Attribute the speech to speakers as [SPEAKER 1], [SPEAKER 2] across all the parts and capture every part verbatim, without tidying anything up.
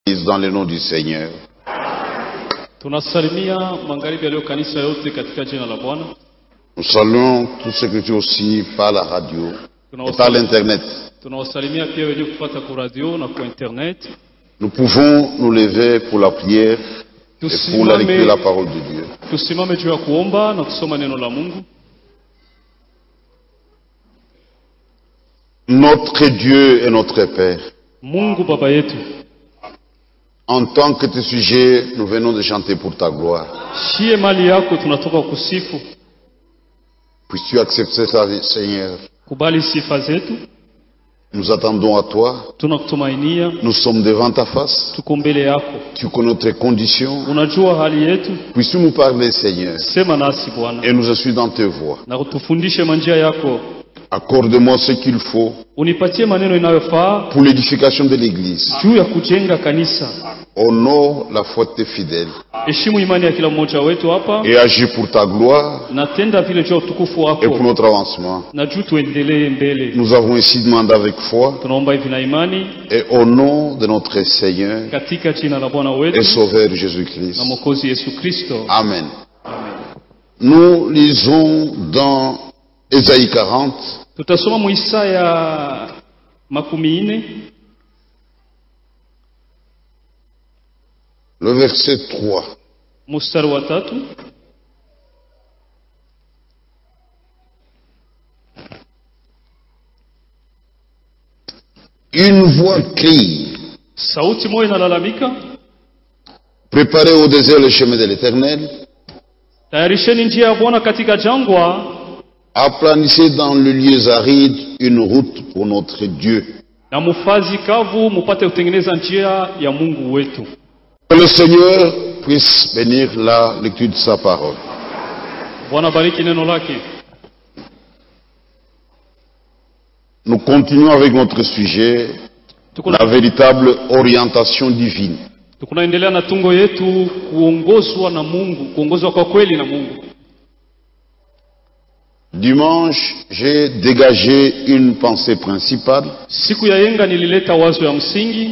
[SPEAKER 1] Dans le nom du Seigneur.
[SPEAKER 2] Tunasalimia magharibi leo kanisa yote katika jina la Bwana.
[SPEAKER 1] Nous saluons tous ceux qui sont aussi par la radio et par l'internet.
[SPEAKER 2] Tunawasalimia pia wenye kufuata kwa radio na kwa internet.
[SPEAKER 1] Nous pouvons nous lever pour la prière et pour la lecture de la parole de Dieu.
[SPEAKER 2] Tusimame juu ya kuomba na kusoma neno la Mungu.
[SPEAKER 1] Notre Dieu et notre Père,
[SPEAKER 2] Mungu baba yetu,
[SPEAKER 1] en tant que tes sujets, nous venons de chanter pour ta gloire.
[SPEAKER 2] shie mali yako tunatoka kusifu.
[SPEAKER 1] Puisses-tu accepter ça, Seigneur?
[SPEAKER 2] Kubali sifa zetu.
[SPEAKER 1] Nous attendons à toi.
[SPEAKER 2] Tunakutumainia.
[SPEAKER 1] Nous sommes devant ta face.
[SPEAKER 2] Tuko mbele yako.
[SPEAKER 1] Tu connais notre condition.
[SPEAKER 2] Unajua hali yetu.
[SPEAKER 1] Puisses-tu nous parler, Seigneur?
[SPEAKER 2] Sema nasi Bwana.
[SPEAKER 1] Et nous je suis dans tes voies.
[SPEAKER 2] Na utufundishe manjia yako.
[SPEAKER 1] Accorde-moi ce qu'il faut
[SPEAKER 2] Unipatie maneno inayofaa
[SPEAKER 1] pour l'édification de l'église.
[SPEAKER 2] juu ya kujenga kanisa.
[SPEAKER 1] Honore la foi de tes fidèles
[SPEAKER 2] Heshimu imani ya kila mmoja wetu hapa.
[SPEAKER 1] et agis pour ta gloire
[SPEAKER 2] Na tenda vile juu ya utukufu
[SPEAKER 1] et pour
[SPEAKER 2] wako.
[SPEAKER 1] notre avancement.
[SPEAKER 2] Na juu tuendelee mbele.
[SPEAKER 1] Nous avons ici demandé avec foi
[SPEAKER 2] Tunaomba hivi na imani
[SPEAKER 1] et au nom de notre Seigneur
[SPEAKER 2] katika jina la Bwana
[SPEAKER 1] et
[SPEAKER 2] wetu
[SPEAKER 1] Sauveur Jésus-Christ.
[SPEAKER 2] na Mwokozi Yesu Kristo.
[SPEAKER 1] Amen. Nous lisons dans Ésaïe quarante.
[SPEAKER 2] Tutasoma mu Isaya makumi ine
[SPEAKER 1] Le verset trois.
[SPEAKER 2] mstari wa tatu.
[SPEAKER 1] Une voix crie,
[SPEAKER 2] Sauti moja inalalamika,
[SPEAKER 1] préparez au désert le chemin de l'Éternel,
[SPEAKER 2] tayarisheni njia ya Bwana katika jangwa,
[SPEAKER 1] aplanissez dans le lieu aride une route pour notre Dieu.
[SPEAKER 2] na mufazi kavu mupate kutengeneza njia ya Mungu wetu.
[SPEAKER 1] Que le Seigneur puisse bénir la lecture de sa parole.
[SPEAKER 2] Bwana bariki neno lake.
[SPEAKER 1] Nous continuons avec notre sujet, la véritable orientation divine.
[SPEAKER 2] Tukunaendelea na tungo yetu, kuongozwa na Mungu, kuongozwa kwa kweli na Mungu.
[SPEAKER 1] Dimanche, j'ai dégagé une pensée principale.
[SPEAKER 2] Siku ya yenga nilileta wazo ya msingi.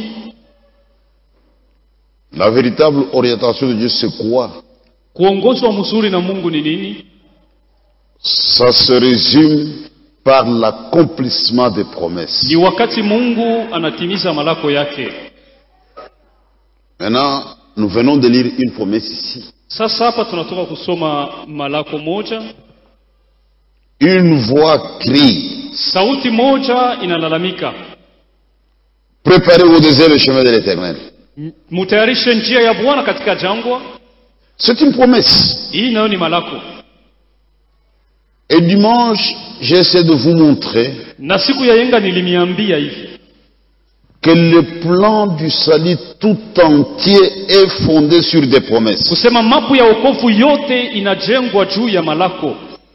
[SPEAKER 1] La véritable orientation de Dieu, c'est quoi?
[SPEAKER 2] Kuongozwa mzuri na Mungu ni nini?
[SPEAKER 1] Ça se résume par l'accomplissement des promesses.
[SPEAKER 2] Ni wakati Mungu anatimiza malako yake.
[SPEAKER 1] Maintenant, nous venons de lire une promesse ici.
[SPEAKER 2] Sasa hapa tunatoka kusoma malako moja.
[SPEAKER 1] Une voix crie,
[SPEAKER 2] Sauti moja inalalamika,
[SPEAKER 1] préparez au désert le chemin de l'Éternel.
[SPEAKER 2] mutayarishe njia ya Bwana katika jangwa.
[SPEAKER 1] C'est une promesse.
[SPEAKER 2] Hii nayo ni malako.
[SPEAKER 1] Et dimanche, j'essaie de vous montrer
[SPEAKER 2] Na siku ya yenga nilimiambia hivi,
[SPEAKER 1] que le plan du salut tout entier est fondé sur des promesses.
[SPEAKER 2] kusema mapu ya wokovu yote inajengwa juu ya malako.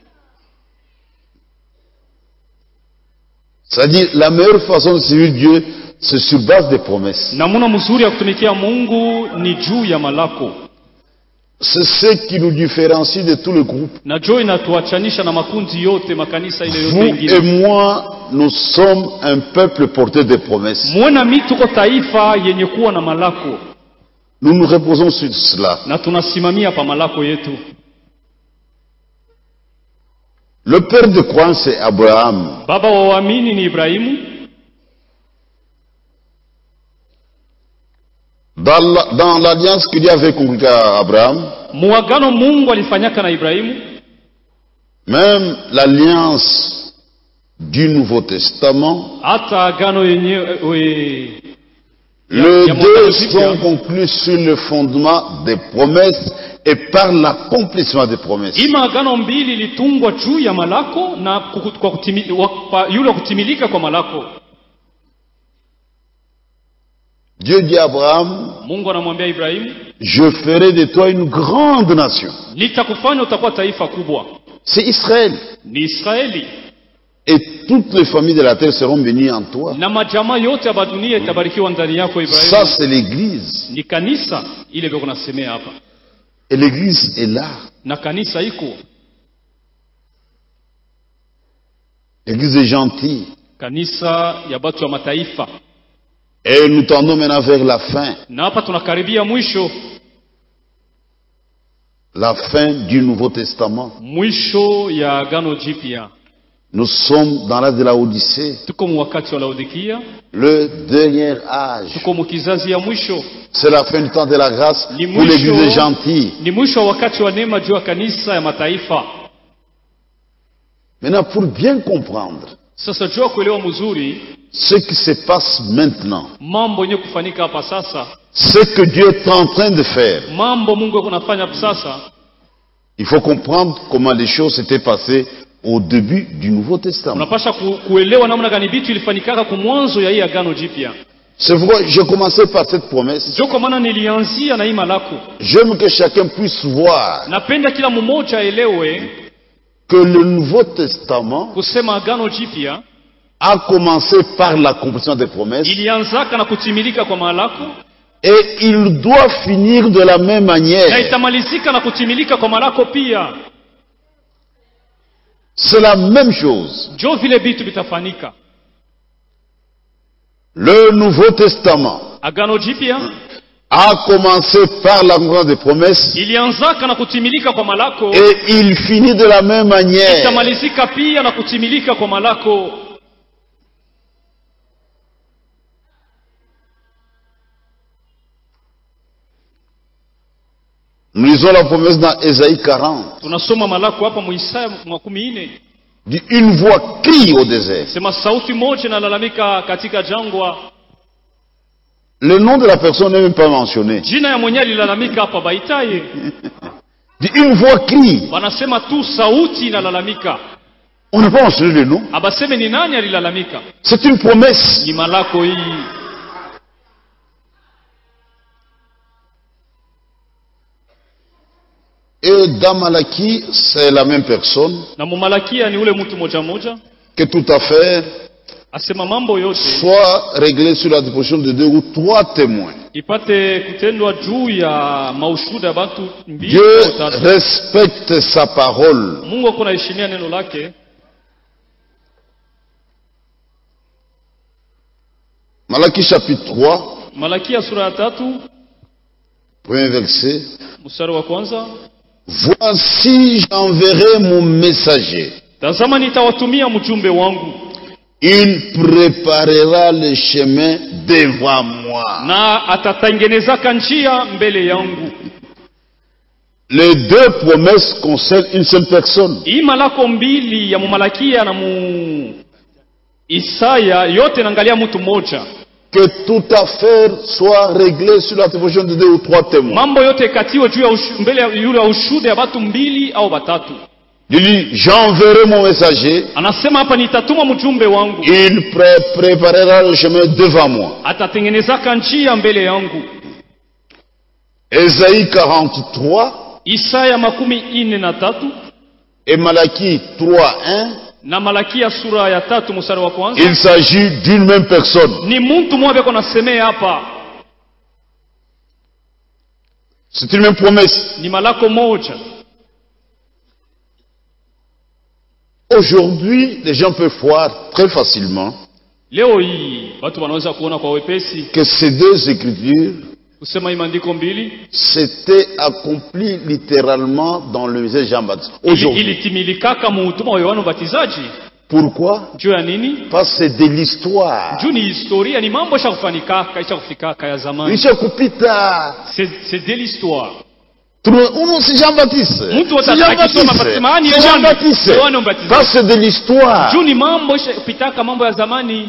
[SPEAKER 1] C'est-à-dire, la meilleure façon de servir Dieu, c'est sur base des promesses.
[SPEAKER 2] Namuna mzuri ya kutumikia Mungu ni juu ya malako.
[SPEAKER 1] C'est ce qui nous différencie de tous les groupes.
[SPEAKER 2] Na jo inatuachanisha na makundi yote, makanisa ile yote
[SPEAKER 1] Vous
[SPEAKER 2] ingine.
[SPEAKER 1] et moi, nous sommes un peuple porté de promesses.
[SPEAKER 2] Mwena mi tuko taifa yenye kuwa na malako.
[SPEAKER 1] Nous nous reposons sur cela.
[SPEAKER 2] Na tunasimamia pa malako yetu.
[SPEAKER 1] Le père de croyance, c'est Abraham.
[SPEAKER 2] Baba wa waamini ni Ibrahimu.
[SPEAKER 1] Dans la- dans l'alliance qu'il y avait avec Abraham,
[SPEAKER 2] Muagano Mungu alifanyaka na Ibrahimu.
[SPEAKER 1] même l'alliance du Nouveau Testament,
[SPEAKER 2] Hata agano yenyewe
[SPEAKER 1] les
[SPEAKER 2] ya
[SPEAKER 1] deux
[SPEAKER 2] Mtakatifu
[SPEAKER 1] sont conclus sur le fondement des promesses et par l'accomplissement des promesses.
[SPEAKER 2] ima agano mbili ilitungwa juu ya malako na kuku- kwa kutimi, wa, pa, yule kutimilika kwa malako.
[SPEAKER 1] Dieu dit à Abraham,
[SPEAKER 2] Mungu anamwambia Ibrahimu,
[SPEAKER 1] je ferai de toi une grande nation.
[SPEAKER 2] nitakufanya utakuwa taifa kubwa.
[SPEAKER 1] C'est Israël.
[SPEAKER 2] Ni Israeli.
[SPEAKER 1] Et toutes les familles de la terre seront bénies en toi.
[SPEAKER 2] Na majamaa yote ya dunia itabarikiwa ndani yako Ibrahimu.
[SPEAKER 1] Ça, c'est l'église.
[SPEAKER 2] Ni kanisa ile beko nasemea hapa.
[SPEAKER 1] Et l'église est là.
[SPEAKER 2] Na kanisa iko.
[SPEAKER 1] L'église est gentille.
[SPEAKER 2] Kanisa ya batu ya mataifa.
[SPEAKER 1] Et nous tendons maintenant vers la fin.
[SPEAKER 2] Na hapa tunakaribia mwisho.
[SPEAKER 1] La fin du Nouveau Testament.
[SPEAKER 2] Mwisho ya Agano Jipya.
[SPEAKER 1] Nous sommes dans l'âge de la Odyssée.
[SPEAKER 2] Tuko wakati wa Laodikia.
[SPEAKER 1] Le dernier âge.
[SPEAKER 2] Tuko mukizazi ya mwisho.
[SPEAKER 1] C'est la fin du temps de la grâce pour l'église gentille.
[SPEAKER 2] Ni mwisho wakati wa neema juu ya kanisa ya mataifa.
[SPEAKER 1] Maintenant, pour bien comprendre
[SPEAKER 2] sasa jua kuelewa mzuri
[SPEAKER 1] ce qui se passe maintenant,
[SPEAKER 2] mambo yenye kufanyika hapa sasa,
[SPEAKER 1] ce que Dieu est en train de faire,
[SPEAKER 2] mambo Mungu anafanya sasa,
[SPEAKER 1] il faut comprendre comment les choses s'étaient passées au début du Nouveau Testament.
[SPEAKER 2] Unapasha kuelewa namna gani vitu ilifanyika kwa mwanzo ya hii Agano Jipya.
[SPEAKER 1] C'est pourquoi j'ai commencé par cette promesse.
[SPEAKER 2] Joko maana nilianzia na hii malako.
[SPEAKER 1] J'aime que chacun puisse voir
[SPEAKER 2] Napenda kila mmoja aelewe
[SPEAKER 1] que le Nouveau Testament
[SPEAKER 2] kusema Agano Jipya
[SPEAKER 1] a commencé par l'accomplissement des promesses
[SPEAKER 2] ilianzaka na kutimilika kwa malako,
[SPEAKER 1] et il doit finir de la même
[SPEAKER 2] na
[SPEAKER 1] manière.
[SPEAKER 2] itamalizika na kutimilika kwa malako pia.
[SPEAKER 1] C'est la même chose.
[SPEAKER 2] Jo vile vitu vitafanyika.
[SPEAKER 1] Le Nouveau Testament
[SPEAKER 2] Agano Jipya
[SPEAKER 1] a commencé par l'accomplissement des promesses
[SPEAKER 2] ilianzaka na kutimilika kwa malako,
[SPEAKER 1] et il finit de la même manière.
[SPEAKER 2] itamalizika pia na kutimilika kwa malako.
[SPEAKER 1] Nous lisons la promesse dans Ésaïe quarante.
[SPEAKER 2] Tunasoma malako hapa mu Isaya makumi nne.
[SPEAKER 1] Dit une voix crie au désert.
[SPEAKER 2] Sema sauti moja inalalamika katika jangwa.
[SPEAKER 1] Le nom de la personne n'est même pas mentionné.
[SPEAKER 2] Jina ya mwenye alilalamika hapa baitaye.
[SPEAKER 1] Dit une voix crie.
[SPEAKER 2] Wanasema tu sauti inalalamika.
[SPEAKER 1] On n'a pas mentionné le nom.
[SPEAKER 2] Abaseme ni nani alilalamika.
[SPEAKER 1] C'est une promesse.
[SPEAKER 2] Ni malako hii.
[SPEAKER 1] Et dans Malaki, c'est la même personne.
[SPEAKER 2] Na mu Malakia ni ule mtu moja moja.
[SPEAKER 1] Que toute affaire
[SPEAKER 2] Asema mambo yote
[SPEAKER 1] soit réglée sur la déposition de deux ou trois témoins.
[SPEAKER 2] ipate kutendwa juu ya maushuda batu mbili
[SPEAKER 1] Dieu
[SPEAKER 2] au tatu.
[SPEAKER 1] respecte sa parole.
[SPEAKER 2] Mungu akona heshimia neno lake.
[SPEAKER 1] Malaki chapitre trois,
[SPEAKER 2] Malakia sura ya tatu
[SPEAKER 1] premier verset.
[SPEAKER 2] mstari wa kwanza.
[SPEAKER 1] Voici j'enverrai mon messager.
[SPEAKER 2] Tazama nitawatumia mjumbe wangu.
[SPEAKER 1] Il préparera le chemin devant moi.
[SPEAKER 2] Na atatengeneza njia mbele yangu.
[SPEAKER 1] Les deux promesses concernent une seule personne.
[SPEAKER 2] Hii malako mbili ya Malakia na mu Isaya yote naangalia mtu mmoja.
[SPEAKER 1] Que toute affaire soit réglée sur la déposition de deux ou trois témoins.
[SPEAKER 2] Mambo yote katiwe juu ya mbele ya yule ushuhuda ya watu mbili au watatu.
[SPEAKER 1] Il dit j'enverrai mon messager.
[SPEAKER 2] Anasema hapa nitatuma mjumbe wangu.
[SPEAKER 1] Il pré préparera le chemin devant moi.
[SPEAKER 2] Atatengeneza njia mbele yangu.
[SPEAKER 1] Ésaïe quarante-trois.
[SPEAKER 2] Isaya makumi ine na tatu.
[SPEAKER 1] Et Malaki trois un.
[SPEAKER 2] Na Malakia sura ya tatu mstari wa kwanza.
[SPEAKER 1] Il s'agit d'une même personne.
[SPEAKER 2] Ni mtu mmoja beko nasemea hapa.
[SPEAKER 1] C'est une même promesse.
[SPEAKER 2] Ni malako moja.
[SPEAKER 1] Aujourd'hui, les gens peuvent voir très facilement
[SPEAKER 2] Leo hii watu wanaweza kuona kwa wepesi
[SPEAKER 1] que ces deux écritures
[SPEAKER 2] kusema imandiko mbili
[SPEAKER 1] s'étaient accomplies littéralement dans le message Jean-Baptiste. Aujourd'hui.
[SPEAKER 2] Ilitimilikaka muhutuma wa Yohana Mbatizaji.
[SPEAKER 1] Pourquoi?
[SPEAKER 2] Juu ya nini?
[SPEAKER 1] Parce que c'est de l'histoire.
[SPEAKER 2] Juu ni historia, ni mambo yashakufanikaka, yashakufikaka ya zamani.
[SPEAKER 1] Ishakupita.
[SPEAKER 2] C'est c'est de l'histoire.
[SPEAKER 1] Uno, c'est Jean-Baptiste.
[SPEAKER 2] Mtu
[SPEAKER 1] C'est Jean-Baptiste. C'est Jean-Baptiste. Parce que c'est de l'histoire.
[SPEAKER 2] Juu ni mambo yashakupitaka, mambo ya zamani.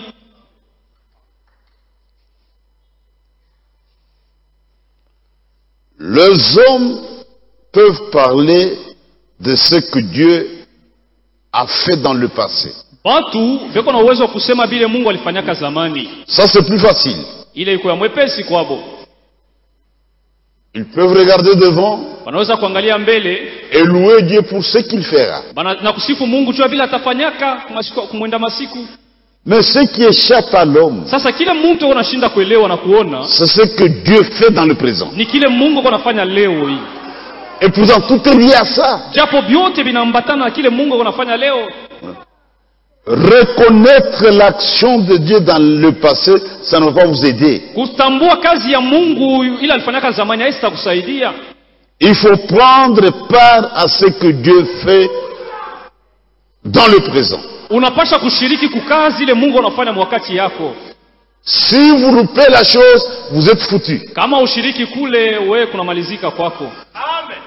[SPEAKER 1] Les hommes peuvent parler de ce que Dieu a fait dans le passé.
[SPEAKER 2] Watu veko na uwezo kusema vile Mungu alifanyaka zamani.
[SPEAKER 1] Ça c'est plus facile.
[SPEAKER 2] Ile iko ya mwepesi kwabo.
[SPEAKER 1] Ils peuvent regarder devant
[SPEAKER 2] Wanaweza kuangalia mbele
[SPEAKER 1] et louer Dieu pour ce qu'il fera.
[SPEAKER 2] Bana na kusifu Mungu juu vile atafanyaka masiku kumwenda masiku.
[SPEAKER 1] Mais ce qui échappe à l'homme,
[SPEAKER 2] Sasa kile mtu anashinda kuelewa na kuona
[SPEAKER 1] c'est ce que Dieu fait dans le présent.
[SPEAKER 2] ni kile Mungu anafanya leo hii.
[SPEAKER 1] Et pourtant tout est lié à ça.
[SPEAKER 2] Japo vyote vinaambatana na kile Mungu anafanya leo.
[SPEAKER 1] Reconnaître l'action de Dieu dans le passé, ça ne va pas vous aider.
[SPEAKER 2] Kutambua kazi ya Mungu ila alifanyaka zamani haista kusaidia.
[SPEAKER 1] Il faut prendre part à ce que Dieu fait dans le présent.
[SPEAKER 2] Unapasha kushiriki kukazi ile Mungu anafanya wakati yako.
[SPEAKER 1] Si vous loupez la chose, vous êtes foutu.
[SPEAKER 2] Kama ushiriki kule, wewe kunamalizika kwako.
[SPEAKER 3] Amen.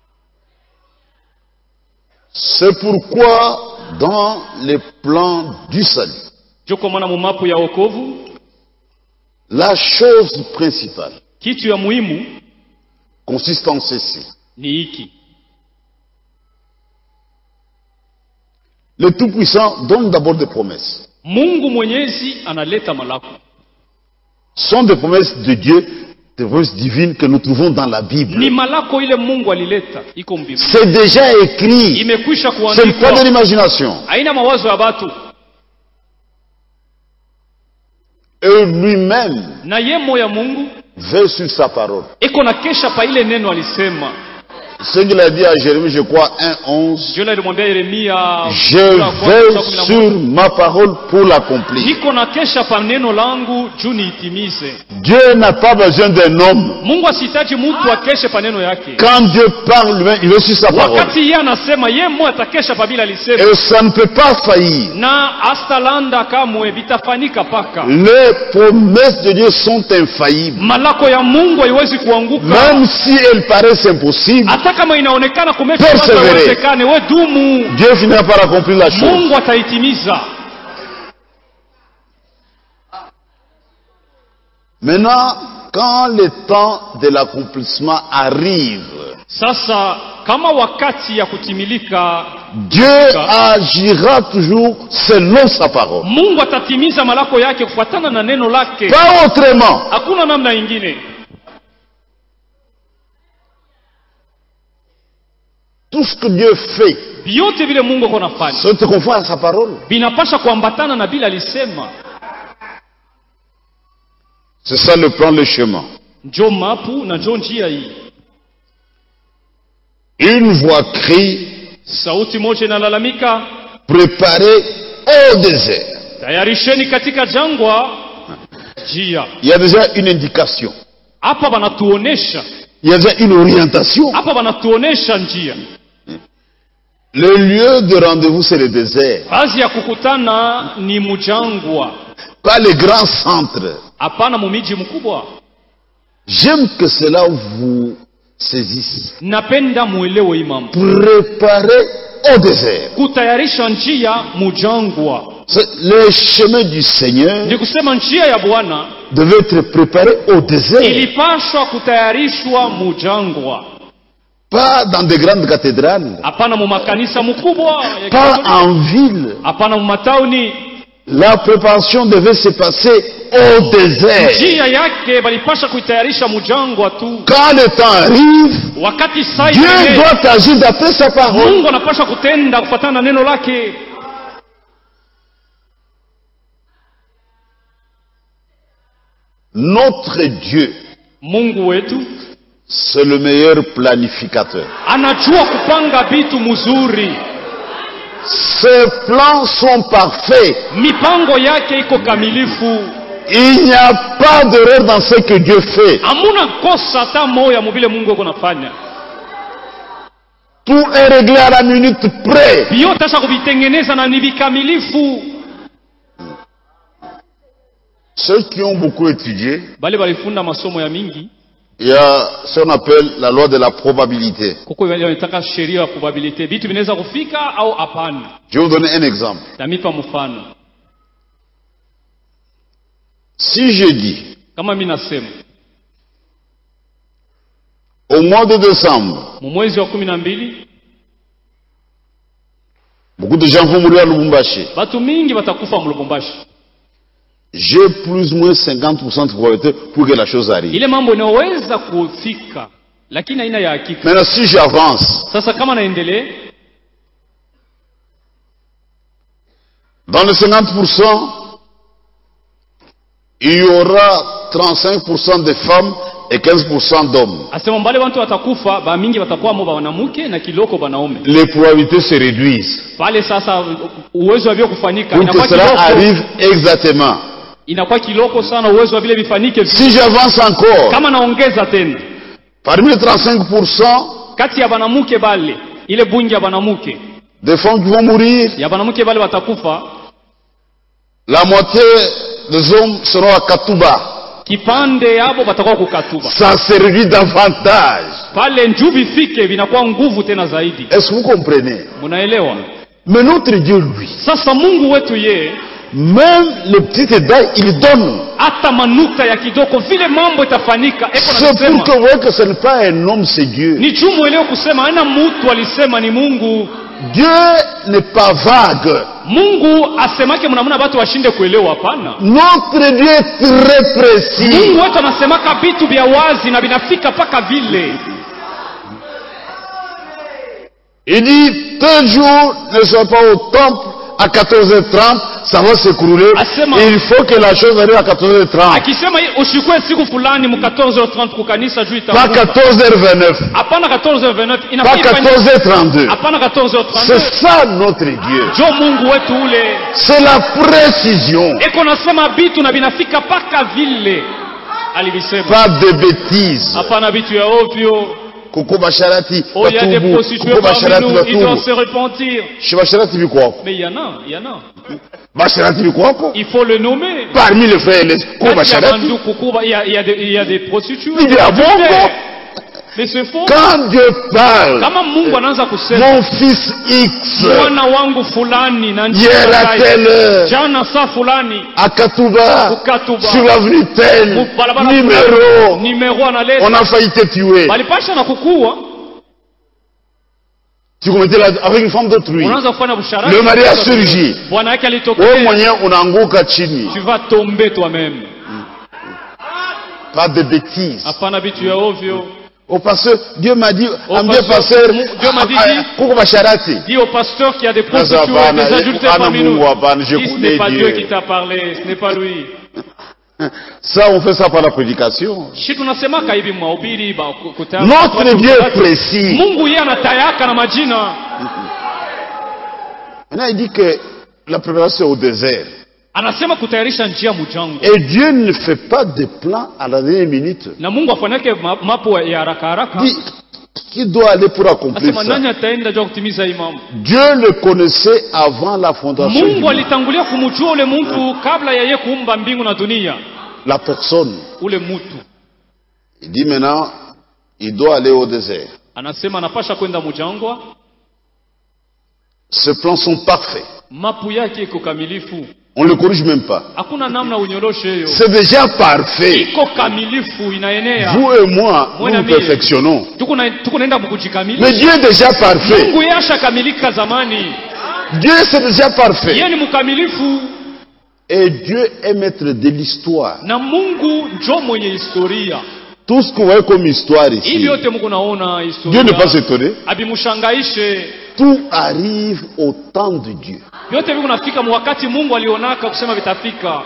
[SPEAKER 1] C'est pourquoi dans les plans du salut,
[SPEAKER 2] Joko mwana mumapu ya wokovu,
[SPEAKER 1] la chose principale
[SPEAKER 2] kitu ya muhimu
[SPEAKER 1] consiste en ceci.
[SPEAKER 2] ni hiki.
[SPEAKER 1] Le Tout-Puissant donne d'abord des promesses.
[SPEAKER 2] Mungu Mwenyezi analeta malako.
[SPEAKER 1] Ce sont des promesses de Dieu, des promesses divines que nous trouvons dans la Bible.
[SPEAKER 2] Ni malako ile Mungu alileta iko mbinguni.
[SPEAKER 1] C'est déjà écrit.
[SPEAKER 2] Imekwisha
[SPEAKER 1] C'est pas de
[SPEAKER 2] kuandikwa.
[SPEAKER 1] l'imagination.
[SPEAKER 2] Haina mawazo ya watu.
[SPEAKER 1] Et lui-même
[SPEAKER 2] Na yemo ya Mungu
[SPEAKER 1] veille sur sa parole.
[SPEAKER 2] iko na kesha pa ile neno alisema.
[SPEAKER 1] Ce qu'il a dit à Jérémie, je crois, un onze.
[SPEAKER 2] Dieu alimwambia Yeremia,
[SPEAKER 1] Je veille sur ma parole pour l'accomplir.
[SPEAKER 2] niko na kesha pa neno langu juu niitimize.
[SPEAKER 1] Dieu n'a pas besoin d'un homme.
[SPEAKER 2] Mungu asitaji mtu akeshe pa neno yake.
[SPEAKER 1] Quand Dieu parle, lui-même, il veut sur sa parole.
[SPEAKER 2] Wakati yeye anasema yeye mmoja atakesha pa bila alisema.
[SPEAKER 1] Et ça ne peut pas faillir.
[SPEAKER 2] Na astalanda kamwe bitafanyika paka.
[SPEAKER 1] Les promesses de Dieu sont infaillibles.
[SPEAKER 2] Malako ya Mungu haiwezi kuanguka.
[SPEAKER 1] Même si elles paraissent impossibles,
[SPEAKER 2] Hata kama inaonekana
[SPEAKER 1] Perseverate.
[SPEAKER 2] kumeshawezekane, we dumu.
[SPEAKER 1] Dieu finira par accomplir la chose.
[SPEAKER 2] Mungu ataitimiza.
[SPEAKER 1] Maintenant, quand le temps de l'accomplissement arrive,
[SPEAKER 2] Sasa kama wakati ya kutimilika,
[SPEAKER 1] Dieu agira toujours selon sa parole.
[SPEAKER 2] Mungu atatimiza malako yake kufuatana na neno lake.
[SPEAKER 1] Pas autrement.
[SPEAKER 2] Hakuna namna nyingine.
[SPEAKER 1] Tout ce que Dieu fait,
[SPEAKER 2] Vyote vile Mungu ako nafanya
[SPEAKER 1] c'est conforme à sa parole.
[SPEAKER 2] vinapasha kuambatana na bila alisema.
[SPEAKER 1] C'est ça le plan, le chemin.
[SPEAKER 2] Njo mapu na njo njia hii.
[SPEAKER 1] Une voix crie,
[SPEAKER 2] Sauti moja inalalamika,
[SPEAKER 1] préparez au désert.
[SPEAKER 2] tayarisheni katika jangwa njia.
[SPEAKER 1] Il y a déjà une indication.
[SPEAKER 2] Hapa banatuonesha,
[SPEAKER 1] Il y a déjà une orientation.
[SPEAKER 2] hapa banatuonesha njia.
[SPEAKER 1] Le lieu de rendez-vous, c'est le désert.
[SPEAKER 2] Kazi ya kukutana ni mujangwa,
[SPEAKER 1] Pas les grands centres.
[SPEAKER 2] hapana mumiji mkubwa.
[SPEAKER 1] J'aime que cela vous saisisse.
[SPEAKER 2] Napenda muelewe imam.
[SPEAKER 1] Préparez au désert.
[SPEAKER 2] Kutayarisha njia mujangwa.
[SPEAKER 1] C'est le chemin du Seigneur
[SPEAKER 2] Ni kusema njia ya Bwana
[SPEAKER 1] devait être préparé au désert.
[SPEAKER 2] ilipashwa kutayarishwa mujangwa.
[SPEAKER 1] Pas dans de grandes cathédrales.
[SPEAKER 2] Hapana mu makanisa mkubwa ya
[SPEAKER 1] Pas
[SPEAKER 2] Kikatoliki.
[SPEAKER 1] en ville.
[SPEAKER 2] Hapana mu matauni.
[SPEAKER 1] La préparation devait se passer au désert.
[SPEAKER 2] Njia yake balipasha kuitayarisha mujangwa tu.
[SPEAKER 1] Quand le temps arrive,
[SPEAKER 2] Wakati saa
[SPEAKER 1] Dieu
[SPEAKER 2] ile,
[SPEAKER 1] doit agir d'après sa parole.
[SPEAKER 2] Mungu anapasha kutenda kufuatana na neno lake.
[SPEAKER 1] Notre Dieu,
[SPEAKER 2] Mungu wetu
[SPEAKER 1] c'est le meilleur planificateur.
[SPEAKER 2] anajua kupanga vitu mzuri.
[SPEAKER 1] Ses plans sont parfaits.
[SPEAKER 2] Mipango yake iko kamilifu.
[SPEAKER 1] Il n'y a pas d'erreur dans ce que Dieu fait.
[SPEAKER 2] Hamuna kosa hata moya mubile Mungu yuko nafanya.
[SPEAKER 1] Tout est réglé à la minute près.
[SPEAKER 2] Vyote tasha kuvitengeneza na ni vikamilifu.
[SPEAKER 1] Ceux qui ont beaucoup étudié,
[SPEAKER 2] Bale balifunda masomo ya mingi.
[SPEAKER 1] il y a ce qu'on appelle la loi de la probabilité.
[SPEAKER 2] Kuko wale wanataka sheria ya probability. Vitu vinaweza kufika au hapana.
[SPEAKER 1] Je vais vous donner un exemple.
[SPEAKER 2] Tamipa mfano.
[SPEAKER 1] Si je dis,
[SPEAKER 2] Kama mimi nasema,
[SPEAKER 1] au mois de décembre,
[SPEAKER 2] mu mwezi wa kumi na mbili
[SPEAKER 1] beaucoup de gens vont mourir à Lubumbashi.
[SPEAKER 2] watu mingi watakufa mu Lubumbashi.
[SPEAKER 1] J'ai plus ou moins cinquante pour cent de probabilité pour que la chose arrive.
[SPEAKER 2] Ile mambo inaweza kufika, lakini haina ya hakika.
[SPEAKER 1] Maintenant, si j'avance,
[SPEAKER 2] Sasa kama naendelee,
[SPEAKER 1] dans les cinquante pour cent, il y aura trente-cinq pour cent des femmes et quinze pour cent d'hommes.
[SPEAKER 2] Asema mbale watu watakufa ba mingi watakuwa mo wanawake na kiloko banaume.
[SPEAKER 1] Les probabilités se réduisent.
[SPEAKER 2] Pale sasa uwezo wa vile kufanyika
[SPEAKER 1] Pour que
[SPEAKER 2] inakuwa
[SPEAKER 1] cela
[SPEAKER 2] kiloko.
[SPEAKER 1] arrive exactement.
[SPEAKER 2] Inakuwa kiloko sana uwezo wa vile vifanike.
[SPEAKER 1] Si j'avance encore,
[SPEAKER 2] Kama naongeza tena.
[SPEAKER 1] parmi les trente-cinq pour cent
[SPEAKER 2] Kati ya banamuke bale ile bungi ya banamuke
[SPEAKER 1] des femmes qui vont mourir,
[SPEAKER 2] ya banamuke bale watakufa,
[SPEAKER 1] la moitié des hommes seront à Katouba.
[SPEAKER 2] kipande yabo batakuwa kukatuba.
[SPEAKER 1] Ça se réduit davantage.
[SPEAKER 2] Pale njubi fike vinakuwa nguvu tena zaidi.
[SPEAKER 1] Est-ce que vous comprenez?
[SPEAKER 2] Munaelewa?
[SPEAKER 1] Mais notre Dieu, lui,
[SPEAKER 2] Sasa Mungu wetu ye
[SPEAKER 1] même les petites détails, il donne.
[SPEAKER 2] hata manuka ya kidogo vile mambo itafanyika. Eko
[SPEAKER 1] C'est pour
[SPEAKER 2] nasema
[SPEAKER 1] que vous voyez que ce n'est pas un homme, c'est Dieu.
[SPEAKER 2] ni chumu leo kusema ana mtu alisema ni Mungu.
[SPEAKER 1] Dieu n'est pas vague.
[SPEAKER 2] Mungu asemake mnamuna watu washinde kuelewa, hapana.
[SPEAKER 1] Notre Dieu est très précis.
[SPEAKER 2] Mungu wetu anasemaka vitu vya wazi na vinafika paka vile.
[SPEAKER 1] Il dit, tel jour ne soit pas au temple à quatorze heures trente, ça va s'écrouler.
[SPEAKER 2] Asema-
[SPEAKER 1] Il faut que la chose arrive à quatorze heures trente.
[SPEAKER 2] Akisema ushikwe siku fulani mu quatorze heures trente kukanisa juu
[SPEAKER 1] Pas
[SPEAKER 2] itakufa.
[SPEAKER 1] quatorze heures vingt-neuf,
[SPEAKER 2] Hapana quatorze heures vingt-neuf
[SPEAKER 1] pas
[SPEAKER 2] inafaa ifanye-
[SPEAKER 1] quatorze heures trente-deux.
[SPEAKER 2] hapana quatorze heures
[SPEAKER 1] C'est
[SPEAKER 2] trente.
[SPEAKER 1] ça notre Dieu.
[SPEAKER 2] Jo Mungu wetu ule
[SPEAKER 1] C'est la précision.
[SPEAKER 2] eko nasema vitu na vinafika paka vile alivisema.
[SPEAKER 1] Pas de bêtises.
[SPEAKER 2] Hapana vitu ya ovyo.
[SPEAKER 1] Koko basharati,
[SPEAKER 2] Oh, il y a des
[SPEAKER 1] batubu,
[SPEAKER 2] prostituées
[SPEAKER 1] koko
[SPEAKER 2] parmi
[SPEAKER 1] basharati,
[SPEAKER 2] nous, ils doivent
[SPEAKER 1] batubu.
[SPEAKER 2] se repentir.
[SPEAKER 1] Chez basharati bikwako.
[SPEAKER 2] Mais il y en a, il y en a.
[SPEAKER 1] Basharati bikwako.
[SPEAKER 2] Il faut le nommer.
[SPEAKER 1] Parmi les frères et les koko
[SPEAKER 2] Kati ya
[SPEAKER 1] basharati.
[SPEAKER 2] banduku kuba, Il y a, il y a des, il y a des prostituées.
[SPEAKER 1] Il dit, ah bon, bon?
[SPEAKER 2] Mais c'est faux.
[SPEAKER 1] Quand Dieu parle,
[SPEAKER 2] Kama Mungu anaanza kusema
[SPEAKER 1] mon fils X,
[SPEAKER 2] mwana wangu fulani na
[SPEAKER 1] hier à telle heure,
[SPEAKER 2] jana saa fulani
[SPEAKER 1] à Katouba,
[SPEAKER 2] Ukatuba,
[SPEAKER 1] sur l'avenue telle,
[SPEAKER 2] mu- barabara
[SPEAKER 1] numéro,
[SPEAKER 2] fulani, numero analeta
[SPEAKER 1] on a failli te tuer.
[SPEAKER 2] balipasha na kukua.
[SPEAKER 1] Tu commettais la, avec une femme d'autrui.
[SPEAKER 2] Unaanza kufanya busharati.
[SPEAKER 1] Le mari a surgi.
[SPEAKER 2] Bwana yake
[SPEAKER 1] Wewe
[SPEAKER 2] alitokea.
[SPEAKER 1] mwenyewe unaanguka chini.
[SPEAKER 2] Tu vas tomber toi-même.
[SPEAKER 1] Pas de bêtises.
[SPEAKER 2] Hapana vitu ya ovyo.
[SPEAKER 1] Au pasteur, Dieu m'a dit,
[SPEAKER 2] Au
[SPEAKER 1] ambie
[SPEAKER 2] pasteur,
[SPEAKER 1] pasteur,
[SPEAKER 2] Dieu m'a dit,
[SPEAKER 1] ah, ah, koko basharati.
[SPEAKER 2] Dis au pasteur qu'il y a des
[SPEAKER 1] Sasa
[SPEAKER 2] prostituées,
[SPEAKER 1] hapana,
[SPEAKER 2] des adultes
[SPEAKER 1] hapana
[SPEAKER 2] parmi nous.
[SPEAKER 1] Mungu, hapana, je
[SPEAKER 2] Dis, ce
[SPEAKER 1] connais
[SPEAKER 2] n'est pas
[SPEAKER 1] Dieu.
[SPEAKER 2] Dieu qui t'a parlé, ce n'est pas lui.
[SPEAKER 1] Ça, on fait ça par la prédication.
[SPEAKER 2] Shi tunasemaka hivi mahubiri ba kutaya.
[SPEAKER 1] Notre Dieu est précis.
[SPEAKER 2] Mungu yeye anatayaka na majina.
[SPEAKER 1] Maintenant, il dit que la préparation au désert.
[SPEAKER 2] Anasema kutayarisha njia mjangwa.
[SPEAKER 1] Et Dieu ne fait pas de plan à la dernière minute.
[SPEAKER 2] Na Mungu afanyake ma- mapo ya haraka haraka.
[SPEAKER 1] Il dit, qui doit aller pour accomplir
[SPEAKER 2] Anasema
[SPEAKER 1] ça?
[SPEAKER 2] nani ataenda juu kutimiza hii mambo?
[SPEAKER 1] Dieu le connaissait avant la fondation du
[SPEAKER 2] Mungu
[SPEAKER 1] monde.
[SPEAKER 2] alitangulia kumjua ule mtu kabla ya yeye kuumba mbingu na dunia.
[SPEAKER 1] La personne.
[SPEAKER 2] Ule mtu
[SPEAKER 1] Il dit maintenant, il doit aller au désert.
[SPEAKER 2] anasema anapasha kwenda mjangwa.
[SPEAKER 1] Ses plans sont parfaits.
[SPEAKER 2] Mapu yake iko kamilifu.
[SPEAKER 1] On ne le corrige même pas.
[SPEAKER 2] Hakuna namna unyoroshe hiyo.
[SPEAKER 1] C'est déjà parfait.
[SPEAKER 2] Iko kamilifu inaenea.
[SPEAKER 1] Vous et moi, nous
[SPEAKER 2] Mwana
[SPEAKER 1] nous
[SPEAKER 2] mie.
[SPEAKER 1] perfectionnons.
[SPEAKER 2] Tuko na tuko naenda
[SPEAKER 1] Mais
[SPEAKER 2] kukujikamilisha.
[SPEAKER 1] Dieu est déjà parfait.
[SPEAKER 2] Mungu yasha kamilika zamani.
[SPEAKER 1] Dieu c'est déjà parfait.
[SPEAKER 2] Yeye ni mkamilifu
[SPEAKER 1] Et Dieu est maître de l'histoire.
[SPEAKER 2] na Mungu njo mwenye historia.
[SPEAKER 1] Tout ce que vous voyez comme histoire
[SPEAKER 2] Hivi
[SPEAKER 1] ici,
[SPEAKER 2] yote Mungu naona
[SPEAKER 1] Dieu
[SPEAKER 2] historia.
[SPEAKER 1] ne pas s'étonner.
[SPEAKER 2] Abimushangaishe.
[SPEAKER 1] Tout arrive au temps de Dieu.
[SPEAKER 2] Vyote hivi kunafika wakati Mungu alionaka kusema vitafika.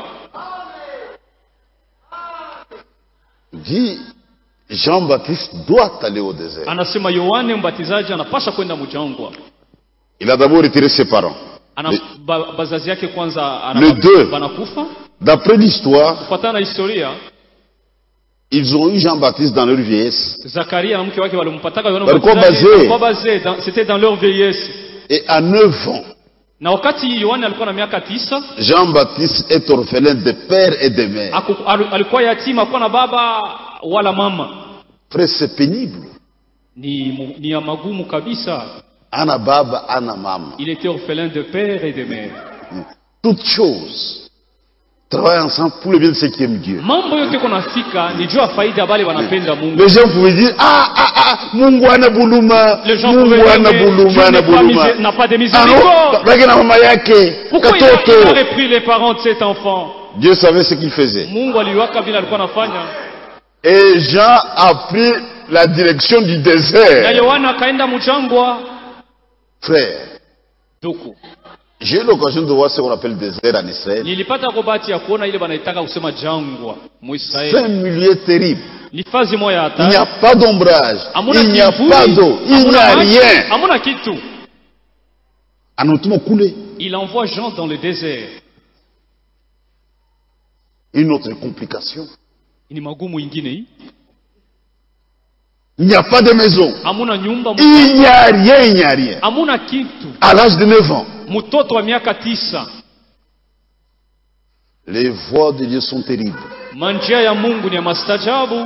[SPEAKER 1] Il dit, Jean-Baptiste doit aller au désert.
[SPEAKER 2] Anasema Yohane Mbatizaji anapasha kwenda mjangwa.
[SPEAKER 1] Il a d'abord retiré ses parents.
[SPEAKER 2] Ana
[SPEAKER 1] Le-
[SPEAKER 2] ba, bazazi yake kwanza ana-
[SPEAKER 1] Le deux.
[SPEAKER 2] banakufa.
[SPEAKER 1] D'après l'histoire,
[SPEAKER 2] Kufuatana na historia,
[SPEAKER 1] ils ont eu Jean-Baptiste dans leur vieillesse.
[SPEAKER 2] Zakaria na mke wake walimpataka Yohane
[SPEAKER 1] Walikuwa
[SPEAKER 2] Mbatizaji,
[SPEAKER 1] bazee.
[SPEAKER 2] walikuwa bazee, dans- c'était dans leur vieillesse.
[SPEAKER 1] Et à neuf ans,
[SPEAKER 2] Na wakati Yohane alikuwa na miaka tisa,
[SPEAKER 1] Jean-Baptiste est orphelin de père et de mère.
[SPEAKER 2] aku- alu- alikuwa yatima, hakuwa na baba wala mama.
[SPEAKER 1] Frère, c'est pénible.
[SPEAKER 2] Ni, mu- ni ya magumu kabisa.
[SPEAKER 1] Ana baba, ana mama.
[SPEAKER 2] Il était orphelin de père et de mère.
[SPEAKER 1] Toutes choses travaillent ensemble pour le bien de ceux qui aiment Dieu.
[SPEAKER 2] Mambo yote kunafika ni juu ya faida bale wanapenda Mungu.
[SPEAKER 1] Les gens pouvaient dire, ah, ah, ah, Mungu ana buluma,
[SPEAKER 2] Les gens
[SPEAKER 1] Mungu
[SPEAKER 2] pouvaient
[SPEAKER 1] ana
[SPEAKER 2] dire,
[SPEAKER 1] buluma,
[SPEAKER 2] Dieu
[SPEAKER 1] ana
[SPEAKER 2] n'est pas
[SPEAKER 1] buluma.
[SPEAKER 2] misé- n'a pas de
[SPEAKER 1] Ah
[SPEAKER 2] miséricorde.
[SPEAKER 1] non, baki na mama yake,
[SPEAKER 2] Pourquoi il a, il a
[SPEAKER 1] katoto.
[SPEAKER 2] repris les parents de cet enfant?
[SPEAKER 1] Dieu savait ce qu'il faisait.
[SPEAKER 2] Mungu aliwaka vile alikuwa anafanya.
[SPEAKER 1] Et Jean a pris la direction du
[SPEAKER 2] Na
[SPEAKER 1] désert.
[SPEAKER 2] Yohana akaenda mjangwa.
[SPEAKER 1] Frère,
[SPEAKER 2] Duku.
[SPEAKER 1] j'ai eu l'occasion de voir ce qu'on appelle le désert en Israël.
[SPEAKER 2] Nilipata kobati ya kuona ile banaitaka kusema jangwa
[SPEAKER 1] C'est
[SPEAKER 2] Muisraeli.
[SPEAKER 1] un milieu terrible.
[SPEAKER 2] Ni fazi moya
[SPEAKER 1] Il n'y
[SPEAKER 2] hata.
[SPEAKER 1] a pas d'ombrage.
[SPEAKER 2] Hamuna
[SPEAKER 1] Il n'y a
[SPEAKER 2] kivuli,
[SPEAKER 1] pas d'eau. Il n'y
[SPEAKER 2] hamuna
[SPEAKER 1] a
[SPEAKER 2] maji,
[SPEAKER 1] rien.
[SPEAKER 2] hamuna kitu.
[SPEAKER 1] Anotuma coulé.
[SPEAKER 2] Il envoie Jean dans le désert.
[SPEAKER 1] Une autre complication.
[SPEAKER 2] Ni magumu ingine hii.
[SPEAKER 1] Il n'y a pas de maison.
[SPEAKER 2] Hamuna nyumba,
[SPEAKER 1] Il n'y a rien, il n'y a rien.
[SPEAKER 2] hamuna kitu.
[SPEAKER 1] À l'âge de neuf ans,
[SPEAKER 2] Mtoto wa miaka tisa.
[SPEAKER 1] les voies de Dieu sont terribles.
[SPEAKER 2] Manjia ya Mungu ni ya mastajabu.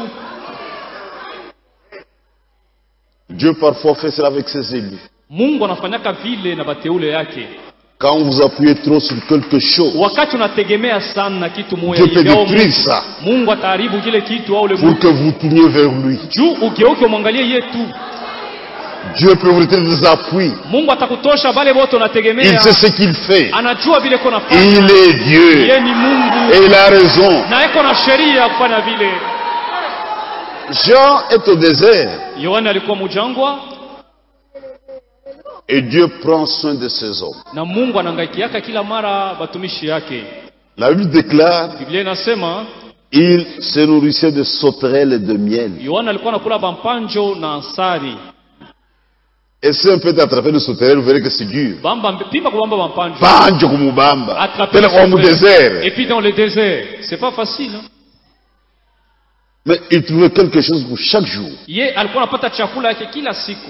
[SPEAKER 1] Dieu parfois fait cela avec ses élus.
[SPEAKER 2] Mungu anafanyaka vile na bateule yake.
[SPEAKER 1] Quand vous appuyez trop sur quelque chose,
[SPEAKER 2] Wakati unategemea sana kitu moja
[SPEAKER 1] Dieu peut
[SPEAKER 2] hivi au
[SPEAKER 1] détruire ça
[SPEAKER 2] Mungu ataharibu kile kitu au le
[SPEAKER 1] pour
[SPEAKER 2] Mungu.
[SPEAKER 1] que vous tourniez vers lui.
[SPEAKER 2] Juu ugeuke umwangalie yetu.
[SPEAKER 1] Dieu peut vous donner des appuis.
[SPEAKER 2] Mungu atakutosha bale wote
[SPEAKER 1] Il
[SPEAKER 2] unategemea.
[SPEAKER 1] sait ce qu'il fait.
[SPEAKER 2] Anajua vile kona fanya.
[SPEAKER 1] Il est Dieu.
[SPEAKER 2] Yeye ni Mungu.
[SPEAKER 1] Et il a raison.
[SPEAKER 2] Na eko na sheria ya kufanya vile.
[SPEAKER 1] Jean est au désert.
[SPEAKER 2] Yohana alikuwa mjangwa
[SPEAKER 1] Et Dieu prend soin de ses hommes.
[SPEAKER 2] na Mungu anahangaikiaka kila mara batumishi yake.
[SPEAKER 1] La Bible déclare,
[SPEAKER 2] Biblia inasema
[SPEAKER 1] il se nourrissait de sauterelles et de miel.
[SPEAKER 2] Yohana alikuwa anakula bampanjo na asali.
[SPEAKER 1] Et si un peu t'attraper de sauterelles, vous verrez que c'est dur.
[SPEAKER 2] Bamba pimba kubamba bampanjo.
[SPEAKER 1] Banjo kumubamba.
[SPEAKER 2] Attraper
[SPEAKER 1] Tel
[SPEAKER 2] les
[SPEAKER 1] au
[SPEAKER 2] sauterelles.
[SPEAKER 1] désert.
[SPEAKER 2] Et puis dans le désert, c'est pas facile. Hein?
[SPEAKER 1] Mais il trouvait quelque chose pour chaque jour.
[SPEAKER 2] Ye alikuwa anapata chakula yake kila siku.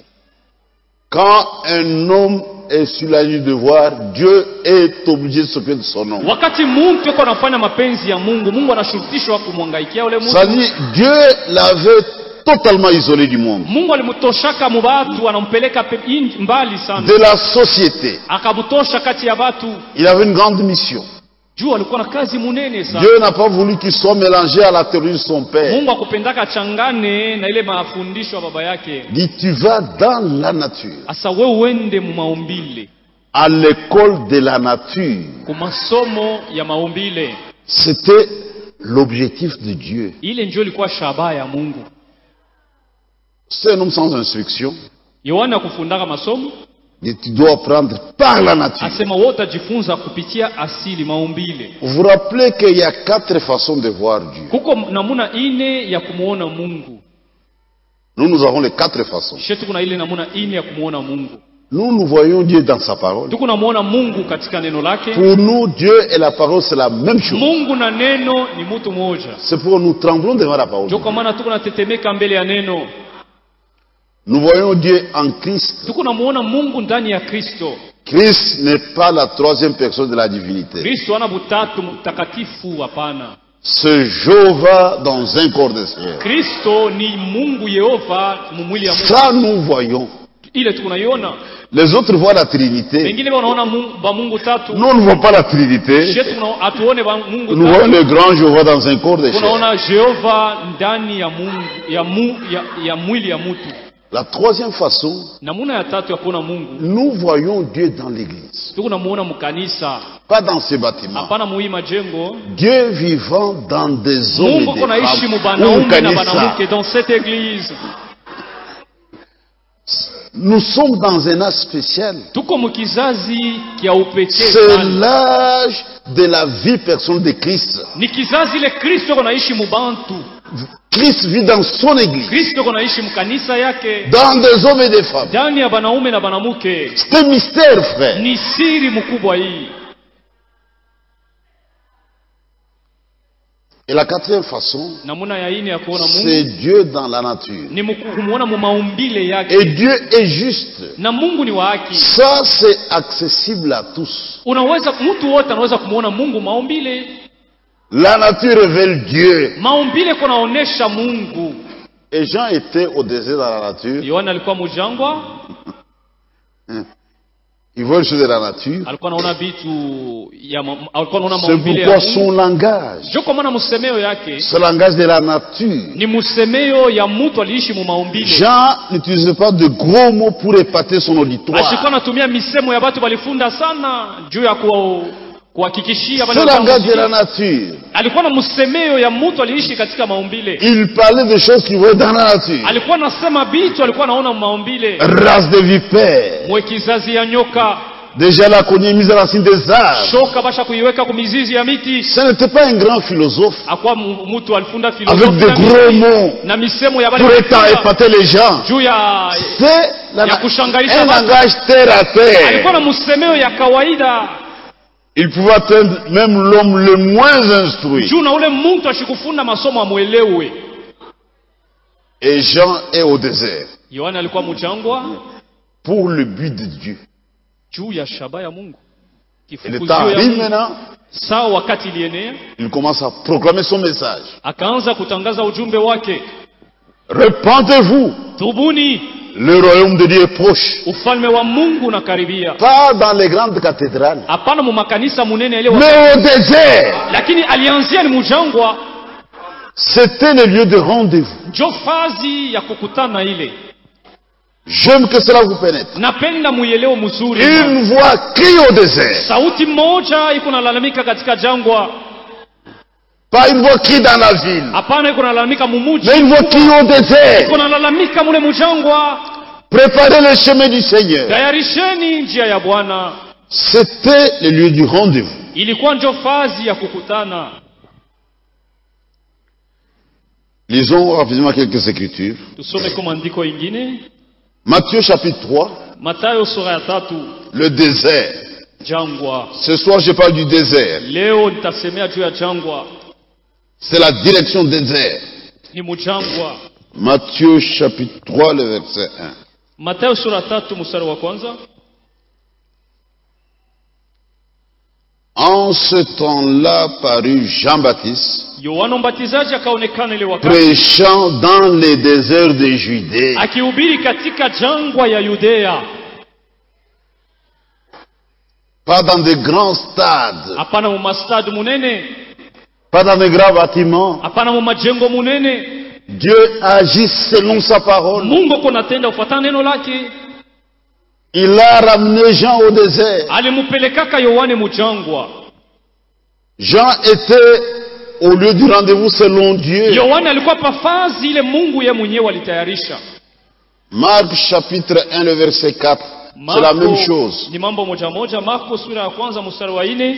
[SPEAKER 1] Quand un homme est sur la ligne de devoir, Dieu est obligé de s'occuper de son homme.
[SPEAKER 2] Wakati Mungu yuko anafanya mapenzi ya Mungu, Mungu anashurutishwa kumhangaikia yule
[SPEAKER 1] Ça
[SPEAKER 2] mtu.
[SPEAKER 1] dit, Dieu l'avait totalement isolé du monde,
[SPEAKER 2] Mungu alimtoshaka mu batu, anampeleka pe- in- mbali sana.
[SPEAKER 1] de la société.
[SPEAKER 2] Akamtosha kati ya batu.
[SPEAKER 1] Il avait une grande mission.
[SPEAKER 2] Juu alikuwa na kazi munene sana.
[SPEAKER 1] Dieu n'a pas voulu qu'il soit mélangé à la théorie de son père.
[SPEAKER 2] Mungu akupendaka changane na ile mafundisho ya baba yake.
[SPEAKER 1] Il dit, tu vas dans la nature,
[SPEAKER 2] Asa wewe uende mu maumbile,
[SPEAKER 1] à l'école de la nature.
[SPEAKER 2] ku masomo ya maumbile.
[SPEAKER 1] C'était l'objectif de Dieu.
[SPEAKER 2] Ile ndio ilikuwa shabaha ya Mungu.
[SPEAKER 1] C'est un homme sans instruction.
[SPEAKER 2] Yohana kufundaka masomo,
[SPEAKER 1] Et tu dois apprendre par la nature.
[SPEAKER 2] asema wote ajifunza kupitia asili maumbile.
[SPEAKER 1] Vous vous rappelez qu'il y a quatre façons de voir Dieu.
[SPEAKER 2] Kuko namuna ine ya kumuona Mungu.
[SPEAKER 1] Nous, nous avons les quatre façons.
[SPEAKER 2] Shetu kuna ile namuna ine ya kumuona Mungu.
[SPEAKER 1] Nous, nous voyons Dieu dans sa parole.
[SPEAKER 2] Tuko namuona Mungu katika neno lake.
[SPEAKER 1] Pour nous, Dieu et la parole, c'est la même chose.
[SPEAKER 2] Mungu na neno ni mtu mmoja.
[SPEAKER 1] C'est pour nous tremblons devant la parole.
[SPEAKER 2] Ndio kwa maana tuko natetemeka mbele ya neno.
[SPEAKER 1] Nous voyons Dieu en Christ.
[SPEAKER 2] Tuko namuona Mungu ndani ya Kristo.
[SPEAKER 1] Christ n'est pas la troisième personne de la divinité.
[SPEAKER 2] Kristo ana butatu mtakatifu, hapana.
[SPEAKER 1] C'est Jéhovah dans un corps de chair.
[SPEAKER 2] Kristo ni Mungu Yehova mumwili ya Mungu.
[SPEAKER 1] Ça, nous voyons.
[SPEAKER 2] Ile tunaiona.
[SPEAKER 1] Les autres voient la Trinité.
[SPEAKER 2] Wengine wanaona Mungu ba Mungu tatu.
[SPEAKER 1] Nous, on ne voit pas la Trinité.
[SPEAKER 2] Shetu tuna atuone ba Mungu
[SPEAKER 1] Nous voyons
[SPEAKER 2] tatu.
[SPEAKER 1] le grand Jéhovah dans un corps de chair.
[SPEAKER 2] Tunaona Jehova ndani ya Mungu ya, mu, ya, ya mwili ya mtu.
[SPEAKER 1] La troisième façon,
[SPEAKER 2] Namuna ya tatu ya kuona Mungu,
[SPEAKER 1] nous voyons Dieu dans l'église.
[SPEAKER 2] tuko namuona mkanisa,
[SPEAKER 1] Pas dans ces bâtiments.
[SPEAKER 2] hapana muhii majengo.
[SPEAKER 1] Dieu vivant dans des hommes
[SPEAKER 2] Mungu
[SPEAKER 1] et des
[SPEAKER 2] kona ishi mu
[SPEAKER 1] femmes.
[SPEAKER 2] banaume na
[SPEAKER 1] Kanisa.
[SPEAKER 2] banamuke dans cette église.
[SPEAKER 1] Nous sommes dans un âge spécial.
[SPEAKER 2] Tuko mukizazi kia upekee
[SPEAKER 1] C'est
[SPEAKER 2] sana.
[SPEAKER 1] l'âge de la vie personnelle de Christ.
[SPEAKER 2] Ni kizazi ile Kristo kona ishi mubantu.
[SPEAKER 1] Christ vit dans son église,
[SPEAKER 2] Kristo kona ishi mkanisa yake,
[SPEAKER 1] dans des hommes et des femmes.
[SPEAKER 2] ndani ya banaume na banamuke.
[SPEAKER 1] C'est un mystère, frère.
[SPEAKER 2] Ni siri mkubwa hii.
[SPEAKER 1] Et la quatrième façon,
[SPEAKER 2] Namuna ya ine ya kuona
[SPEAKER 1] c'est
[SPEAKER 2] Mungu
[SPEAKER 1] Dieu dans la nature.
[SPEAKER 2] ni muku- kumuona mu maumbile yake.
[SPEAKER 1] Et Dieu est juste.
[SPEAKER 2] Na Mungu ni wa haki.
[SPEAKER 1] Ça, c'est accessible à tous.
[SPEAKER 2] Unaweza, mtu wote anaweza kumuona Mungu maumbile.
[SPEAKER 1] La nature révèle Dieu.
[SPEAKER 2] Maumbile kunaonesha Mungu.
[SPEAKER 1] Et Jean était au désert dans la nature.
[SPEAKER 2] Yohana alikuwa mjangwa,
[SPEAKER 1] Il voit les choses de la nature.
[SPEAKER 2] alikuwa anaona vitu ya ma- alikuwa anaona
[SPEAKER 1] C'est
[SPEAKER 2] maumbile ya
[SPEAKER 1] pourquoi
[SPEAKER 2] Mungu.
[SPEAKER 1] son langage,
[SPEAKER 2] Ndio kwa maana msemeo yake
[SPEAKER 1] ce langage de la nature.
[SPEAKER 2] ni msemeo ya mtu aliishi mu maumbile.
[SPEAKER 1] Jean n'utilisait pas de gros mots pour épater son
[SPEAKER 2] Ashikuwa
[SPEAKER 1] auditoire.
[SPEAKER 2] anatumia misemo ya watu walifunda sana juu ya kuwa kuhakikishia wale
[SPEAKER 1] Ce langage de la
[SPEAKER 2] wanaomsikia.
[SPEAKER 1] nature.
[SPEAKER 2] Alikuwa na msemeo ya mtu aliishi katika maumbile.
[SPEAKER 1] Il parlait de choses qu'il voyait dans la nature.
[SPEAKER 2] Alikuwa anasema vitu alikuwa anaona maumbile.
[SPEAKER 1] Race de vipères,
[SPEAKER 2] Mwe kizazi ya nyoka,
[SPEAKER 1] Déjà la cogné mise à la racine des arbres.
[SPEAKER 2] shoka basha kuiweka kumizizi ya miti.
[SPEAKER 1] Ce n'était pas un grand philosophe.
[SPEAKER 2] Akwa mtu alifunda
[SPEAKER 1] Avec
[SPEAKER 2] filosofi
[SPEAKER 1] de gros mots.
[SPEAKER 2] na misemo ya
[SPEAKER 1] Pour étant épater les gens.
[SPEAKER 2] juu ya
[SPEAKER 1] C'est la-
[SPEAKER 2] ya kushangaisha
[SPEAKER 1] un
[SPEAKER 2] watu.
[SPEAKER 1] langage terre à terre.
[SPEAKER 2] Alikuwa na msemeo ya kawaida.
[SPEAKER 1] Il pouvait atteindre même l'homme le moins instruit.
[SPEAKER 2] Juu na ule mtu ashikufunda masomo amuelewe.
[SPEAKER 1] Et Jean est au désert.
[SPEAKER 2] Yohana alikuwa mjangwa
[SPEAKER 1] Pour le but de Dieu.
[SPEAKER 2] juu ya shaba ya Mungu.
[SPEAKER 1] Et le
[SPEAKER 2] Kifukuzio
[SPEAKER 1] temps
[SPEAKER 2] ya
[SPEAKER 1] arrive
[SPEAKER 2] Mungu.
[SPEAKER 1] maintenant.
[SPEAKER 2] Saa wakati ilienea,
[SPEAKER 1] Il commence à proclamer son message.
[SPEAKER 2] akaanza kutangaza ujumbe wake.
[SPEAKER 1] Repentez-vous.
[SPEAKER 2] Tubuni,
[SPEAKER 1] Le royaume de Dieu est proche.
[SPEAKER 2] ufalme wa Mungu unakaribia.
[SPEAKER 1] Pas dans les grandes cathédrales.
[SPEAKER 2] Hapana mu makanisa munene ile wa...
[SPEAKER 1] Mais au désert.
[SPEAKER 2] lakini alianzia ni mjangwa.
[SPEAKER 1] C'était le lieu de rendez-vous.
[SPEAKER 2] Njo fazi ya kukutana ile.
[SPEAKER 1] J'aime que cela vous pénètre.
[SPEAKER 2] Napenda muielewe mzuri.
[SPEAKER 1] Une voix crie au désert.
[SPEAKER 2] Sauti moja iko nalalamika katika jangwa.
[SPEAKER 1] Pas une voix crie dans la ville.
[SPEAKER 2] Hapana iko nalalamika mumuji.
[SPEAKER 1] Mais une voix crie au désert.
[SPEAKER 2] Iko nalalamika mule mjangwa.
[SPEAKER 1] Préparez le chemin du Seigneur.
[SPEAKER 2] Tayarisheni njia ya Bwana.
[SPEAKER 1] C'était le lieu du rendez-vous.
[SPEAKER 2] Ilikuwa njo fazi ya kukutana.
[SPEAKER 1] Lisons rapidement quelques écritures.
[SPEAKER 2] Tusome kwa maandiko ingine.
[SPEAKER 1] Matthieu chapitre trois.
[SPEAKER 2] Mathayo sura ya tatu.
[SPEAKER 1] Le désert.
[SPEAKER 2] Jangwa.
[SPEAKER 1] Ce soir je parle du désert.
[SPEAKER 2] Leo nitasemea juu ya jangwa.
[SPEAKER 1] C'est la direction désert.
[SPEAKER 2] Ni mjangwa.
[SPEAKER 1] Matthieu chapitre trois, le verset un.
[SPEAKER 2] Mathayo sura tatu mstari wa kwanza.
[SPEAKER 1] En ce temps-là parut Jean-Baptiste,
[SPEAKER 2] Yohana Mbatizaji akaonekana ile wakati
[SPEAKER 1] prêchant dans les déserts de Judée,
[SPEAKER 2] akihubiri katika jangwa ya Yudea.
[SPEAKER 1] pas dans de grands stades,
[SPEAKER 2] Hapana mu mastadi munene,
[SPEAKER 1] pas dans de grands bâtiments.
[SPEAKER 2] hapana mu majengo munene.
[SPEAKER 1] Dieu agit selon sa parole.
[SPEAKER 2] Mungu konatenda ufuatana neno lake.
[SPEAKER 1] Il a ramené Jean au désert.
[SPEAKER 2] Alimupelekaka Yohane mujangwa.
[SPEAKER 1] Jean était au lieu du rendez-vous selon Dieu.
[SPEAKER 2] Yohane alikuwa pafazi ile Mungu ye mwenyewe alitayarisha.
[SPEAKER 1] Marc chapitre un, le verset quatre. C'est la même chose.
[SPEAKER 2] Ni mambo moja moja. Marko sura ya kwanza mstari wa nne.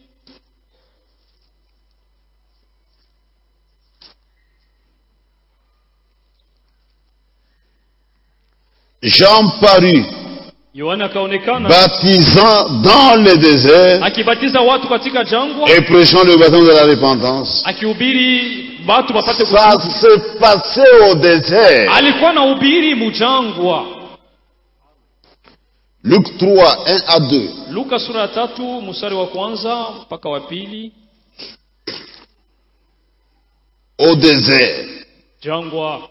[SPEAKER 1] Jean parut,
[SPEAKER 2] Yohane akaonekana
[SPEAKER 1] baptisant dans le désert
[SPEAKER 2] akibatiza watu katika jangwa,
[SPEAKER 1] et prêchant le baptême de la repentance.
[SPEAKER 2] akihubiri watu wapate
[SPEAKER 1] Ça
[SPEAKER 2] kutubu.
[SPEAKER 1] se passait au désert.
[SPEAKER 2] Alikuwa na hubiri mujangwa.
[SPEAKER 1] Luc trois, un à deux.
[SPEAKER 2] Luka sura ya tatu mstari wa kwanza mpaka wa pili.
[SPEAKER 1] Au désert.
[SPEAKER 2] Jangwa.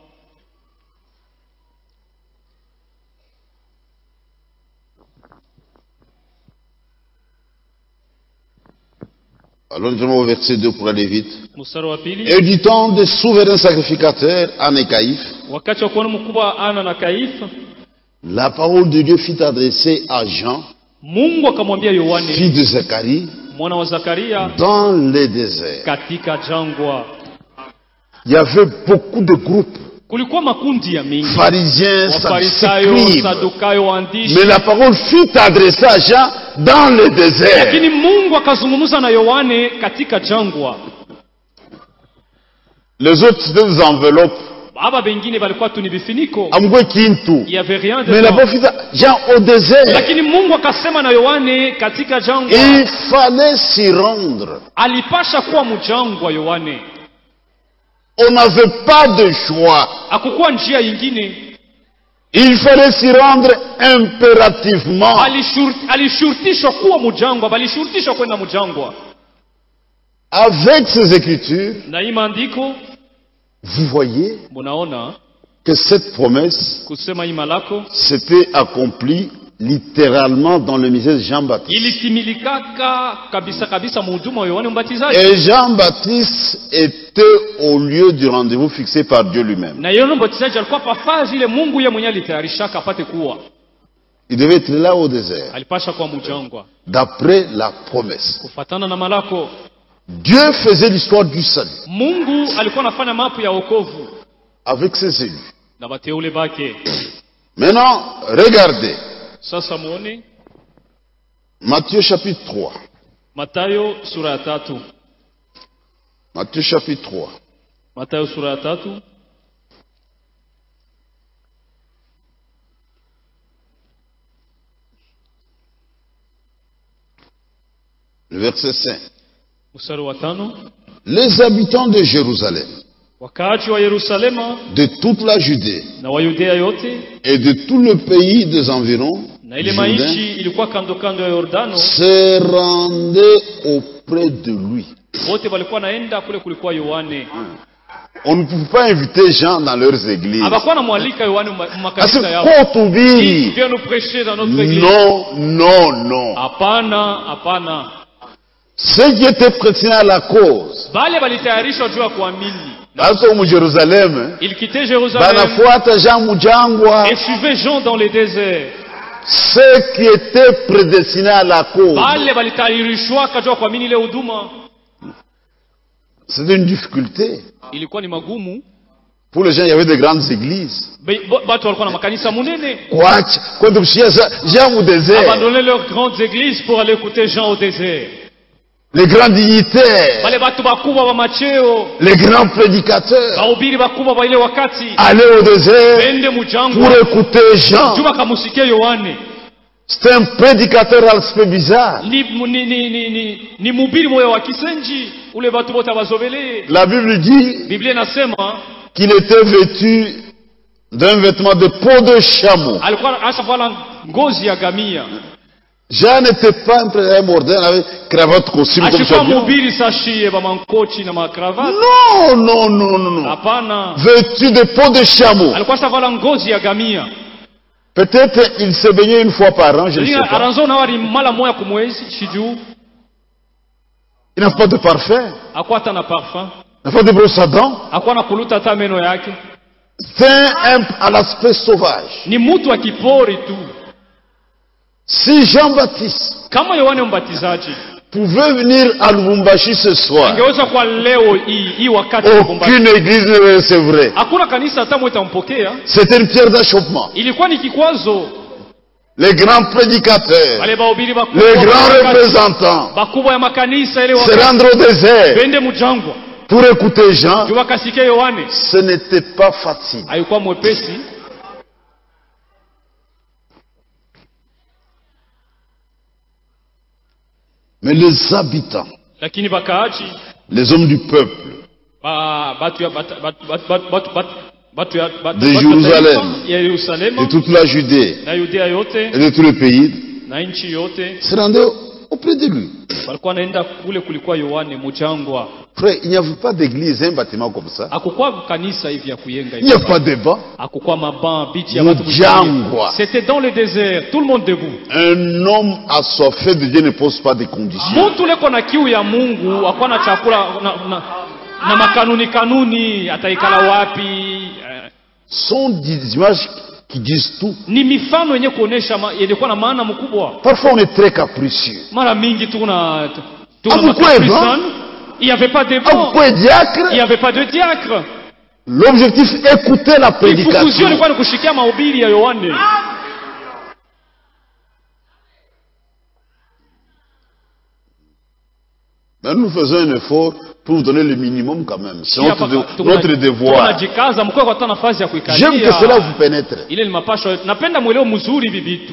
[SPEAKER 1] Alors nous allons au verset deux pour aller vite.
[SPEAKER 2] Mstari wa pili.
[SPEAKER 1] Et du temps des souverains sacrificateurs, Anne et Caïphe,
[SPEAKER 2] Wakati wa kuona mkubwa Ana na Kaifa,
[SPEAKER 1] la parole de Dieu fut adressée à Jean,
[SPEAKER 2] Mungu akamwambia Yohane
[SPEAKER 1] fils de Zacharie,
[SPEAKER 2] mwana wa Zakaria
[SPEAKER 1] dans les déserts.
[SPEAKER 2] katika jangwa.
[SPEAKER 1] Il y avait beaucoup de groupes,
[SPEAKER 2] Kulikuwa makundi ya mingi,
[SPEAKER 1] pharisiens,
[SPEAKER 2] Wafarisayo,
[SPEAKER 1] scribes.
[SPEAKER 2] Sadukayo, waandishi.
[SPEAKER 1] Mais la parole fut adressée à Jean dans le désert.
[SPEAKER 2] Lakini Mungu akazungumza na Yohane katika jangwa.
[SPEAKER 1] Les autres c'était des enveloppes.
[SPEAKER 2] Baba bengine balikuwa tu ni vifiniko.
[SPEAKER 1] Amgwe kintu.
[SPEAKER 2] Il y avait rien
[SPEAKER 1] Mais la
[SPEAKER 2] dedans.
[SPEAKER 1] parole fut à Jean au désert.
[SPEAKER 2] Lakini Mungu akasema na Yohane katika jangwa.
[SPEAKER 1] Il fallait s'y rendre.
[SPEAKER 2] Alipasha kuwa mjangwa Yohane.
[SPEAKER 1] On n'avait pas de choix.
[SPEAKER 2] Hakukuwa njia nyingine.
[SPEAKER 1] Il fallait s'y rendre impérativement.
[SPEAKER 2] Alishurti, alishurtishwa kuwa mjangwa, balishurtishwa kwenda mjangwa.
[SPEAKER 1] Avec ces écritures,
[SPEAKER 2] Na hii maandiko
[SPEAKER 1] vous voyez
[SPEAKER 2] munaona
[SPEAKER 1] que cette promesse
[SPEAKER 2] kusema hii malako
[SPEAKER 1] s'était accomplie littéralement dans le ministère de Jean-Baptiste.
[SPEAKER 2] ilitimilikaka kabisa kabisa muhuduma wa Yohane Mbatizaji.
[SPEAKER 1] Et Jean-Baptiste était au lieu du rendez-vous fixé par Dieu lui-même.
[SPEAKER 2] Na Yohane Mbatizaji alikuwa pafazi ile Mungu yeye mwenyewe alitayarishaka apate kuwa.
[SPEAKER 1] Il devait être là au désert,
[SPEAKER 2] Alipasha kuwa mjangwa
[SPEAKER 1] d'après la promesse.
[SPEAKER 2] kufatana na malako.
[SPEAKER 1] Dieu faisait l'histoire du salut
[SPEAKER 2] Mungu alikuwa anafanya mapu ya wokovu
[SPEAKER 1] avec ses élus.
[SPEAKER 2] na bateule bake.
[SPEAKER 1] Maintenant, regardez.
[SPEAKER 2] Sasa muone
[SPEAKER 1] Matthieu chapitre trois.
[SPEAKER 2] Mathayo sura ya tatu.
[SPEAKER 1] Matthieu chapitre trois.
[SPEAKER 2] Mathayo sura ya tatu.
[SPEAKER 1] Le verset cinq.
[SPEAKER 2] Mstari wa tano.
[SPEAKER 1] Les habitants de Jérusalem,
[SPEAKER 2] Wakaaji wa Yerusalema
[SPEAKER 1] de toute la Judée
[SPEAKER 2] na Wayudea yote
[SPEAKER 1] et de tout le pays des environs
[SPEAKER 2] na ile
[SPEAKER 1] Jourdain,
[SPEAKER 2] maishi ilikuwa kando kando ya Yordano,
[SPEAKER 1] se rendaient auprès de lui.
[SPEAKER 2] wote walikuwa naenda kule kulikuwa Yohane.
[SPEAKER 1] On ne pouvait pas inviter Jean dans leurs églises.
[SPEAKER 2] Habakuwa na mwalika Yohane
[SPEAKER 1] Parce
[SPEAKER 2] makanisa yao.
[SPEAKER 1] que Kotubiri,
[SPEAKER 2] Viens nous prêcher dans notre église.
[SPEAKER 1] non, non, non.
[SPEAKER 2] Hapana, hapana.
[SPEAKER 1] Ceux qui étaient prédestinés à la cause,
[SPEAKER 2] Bale balitayarishwa juu ya kuamini.
[SPEAKER 1] parce que au Jérusalem,
[SPEAKER 2] Il quittait Jérusalem
[SPEAKER 1] banafuata Jean Mujangwa,
[SPEAKER 2] et suivait Jean dans les déserts.
[SPEAKER 1] ceux qui étaient prédestinés à la cause.
[SPEAKER 2] Bale balitayarishwa kajua kuamini ile huduma.
[SPEAKER 1] C'était une difficulté.
[SPEAKER 2] Ilikuwa ni magumu.
[SPEAKER 1] Pour les gens, il y avait de grandes églises.
[SPEAKER 2] Be- bo- Batu walikuwa na makanisa munene.
[SPEAKER 1] Kwacha, kwenda kushia za- Jean au désert,
[SPEAKER 2] Abandonner leurs grandes églises pour aller écouter Jean au désert.
[SPEAKER 1] les grands dignitaires,
[SPEAKER 2] Bale batu bakubwa wa macheo,
[SPEAKER 1] les grands prédicateurs,
[SPEAKER 2] bahubiri bakubwa wa ile wakati,
[SPEAKER 1] aller au désert
[SPEAKER 2] bende
[SPEAKER 1] pour
[SPEAKER 2] mujangwa,
[SPEAKER 1] écouter Jean.
[SPEAKER 2] juma kamusikia Yohane.
[SPEAKER 1] C'était un prédicateur aspect bizarre.
[SPEAKER 2] Ni, ni, ni, ni, ni, ni mubiri moyo wa kisenji, ule batu bote abazobelee.
[SPEAKER 1] La Bible dit
[SPEAKER 2] Biblia inasema
[SPEAKER 1] qu'il était vêtu d'un vêtement de peau de chameau.
[SPEAKER 2] alikuwa ashavala ngozi ya gamia.
[SPEAKER 1] Jean n'était pas un prédicateur moderne avec cravate, costume comme
[SPEAKER 2] Ashikuwa
[SPEAKER 1] ça.
[SPEAKER 2] mubiri sashie ba mankochi na makravati.
[SPEAKER 1] Non, non, non, non, non.
[SPEAKER 2] Hapana.
[SPEAKER 1] Vêtu de peau de chameau.
[SPEAKER 2] Alikuwa ashavala ngozi ya gamia.
[SPEAKER 1] Peut-être il se baignait une fois par an, je ne sais
[SPEAKER 2] Linga
[SPEAKER 1] pas.
[SPEAKER 2] aranzo na wali mala moya kumwezi shiju.
[SPEAKER 1] Il n'a pas de parfum,
[SPEAKER 2] Hakuwa hata na parfum.
[SPEAKER 1] il n'a pas de brosse à dents.
[SPEAKER 2] Hakuwa na kuluta hata meno yake.
[SPEAKER 1] C'est un à l'aspect sauvage.
[SPEAKER 2] Ni mtu wa kipori tu.
[SPEAKER 1] Si Jean-Baptiste
[SPEAKER 2] Kama Yohane Mbatizaji
[SPEAKER 1] pouvait venir à Lubumbashi ce soir,
[SPEAKER 2] angeweza kwa leo hii hii wakati wa Lubumbashi,
[SPEAKER 1] aucune église ne le recevrait.
[SPEAKER 2] hakuna kanisa hata moja itampokea.
[SPEAKER 1] C'était une pierre d'achoppement.
[SPEAKER 2] Ilikuwa ni kikwazo.
[SPEAKER 1] Les grands prédicateurs,
[SPEAKER 2] Wale bahubiri bakubwa
[SPEAKER 1] les
[SPEAKER 2] wa
[SPEAKER 1] grands
[SPEAKER 2] wakati,
[SPEAKER 1] représentants
[SPEAKER 2] bakubwa ya makanisa ile
[SPEAKER 1] se
[SPEAKER 2] wakati
[SPEAKER 1] rendre au désert
[SPEAKER 2] bende mujangwa
[SPEAKER 1] pour écouter Jean.
[SPEAKER 2] jua kasike Yohane
[SPEAKER 1] Ce n'était pas facile.
[SPEAKER 2] haikuwa mwepesi.
[SPEAKER 1] Mais les habitants,
[SPEAKER 2] Lakini bakaaji
[SPEAKER 1] les hommes du peuple
[SPEAKER 2] ba batu ya batu batu batu batu batu batu ya batu
[SPEAKER 1] de
[SPEAKER 2] batu ya
[SPEAKER 1] Jérusalem,
[SPEAKER 2] taifa ya Yerusalemu
[SPEAKER 1] de toute la Judée
[SPEAKER 2] na Yudea yote
[SPEAKER 1] et de tout le pays
[SPEAKER 2] na nchi yote
[SPEAKER 1] se rendaient auprès de lui.
[SPEAKER 2] walikuwa naenda kule, kulikuwa Yohane mujangwa.
[SPEAKER 1] Frère, il n'y avait pas d'église, un bâtiment comme ça.
[SPEAKER 2] Hakukua kanisa hivi ya kuyenga
[SPEAKER 1] Il n'y a
[SPEAKER 2] hivi.
[SPEAKER 1] pas de banc.
[SPEAKER 2] Hakukua maban biti ya watu
[SPEAKER 1] Mujangwa.
[SPEAKER 2] mujangwa. C'était dans le désert, tout le monde debout.
[SPEAKER 1] Un homme assoiffé de Dieu ne pose pas de conditions.
[SPEAKER 2] Mtu leko na kiu ya Mungu, hakuwa na chakula na, na, na makanuni kanuni, ataikala wapi? Eh,
[SPEAKER 1] Sont des images qui disent tout.
[SPEAKER 2] Ni mifano yenye kuonesha ma- ilikuwa na maana mkubwa.
[SPEAKER 1] Parfois, on est très capricieux.
[SPEAKER 2] Mara mingi tuna
[SPEAKER 1] Ah,
[SPEAKER 2] tuna
[SPEAKER 1] pourquoi
[SPEAKER 2] makaprisi
[SPEAKER 1] Eva?
[SPEAKER 2] sana. Il n'y avait pas de
[SPEAKER 1] Ah,
[SPEAKER 2] banc,
[SPEAKER 1] pourquoi
[SPEAKER 2] il n'y
[SPEAKER 1] diacre?
[SPEAKER 2] avait pas de diacre.
[SPEAKER 1] L'objectif, écouter la
[SPEAKER 2] Kifukuzio
[SPEAKER 1] prédication.
[SPEAKER 2] ilikuwa ni kushikia mahubiri ya Yohane.
[SPEAKER 1] Mais nous faisons un effort pour vous donner le minimum quand même. C'est
[SPEAKER 2] Pia
[SPEAKER 1] notre,
[SPEAKER 2] hapa
[SPEAKER 1] de-
[SPEAKER 2] tuna-
[SPEAKER 1] notre devoir.
[SPEAKER 2] tunajikaza mkwe kwa hata nafasi ya kuikalia.
[SPEAKER 1] J'aime que cela vous pénètre.
[SPEAKER 2] Ile ni mapasho yetu. Napenda mweleo mzuri hivi vitu.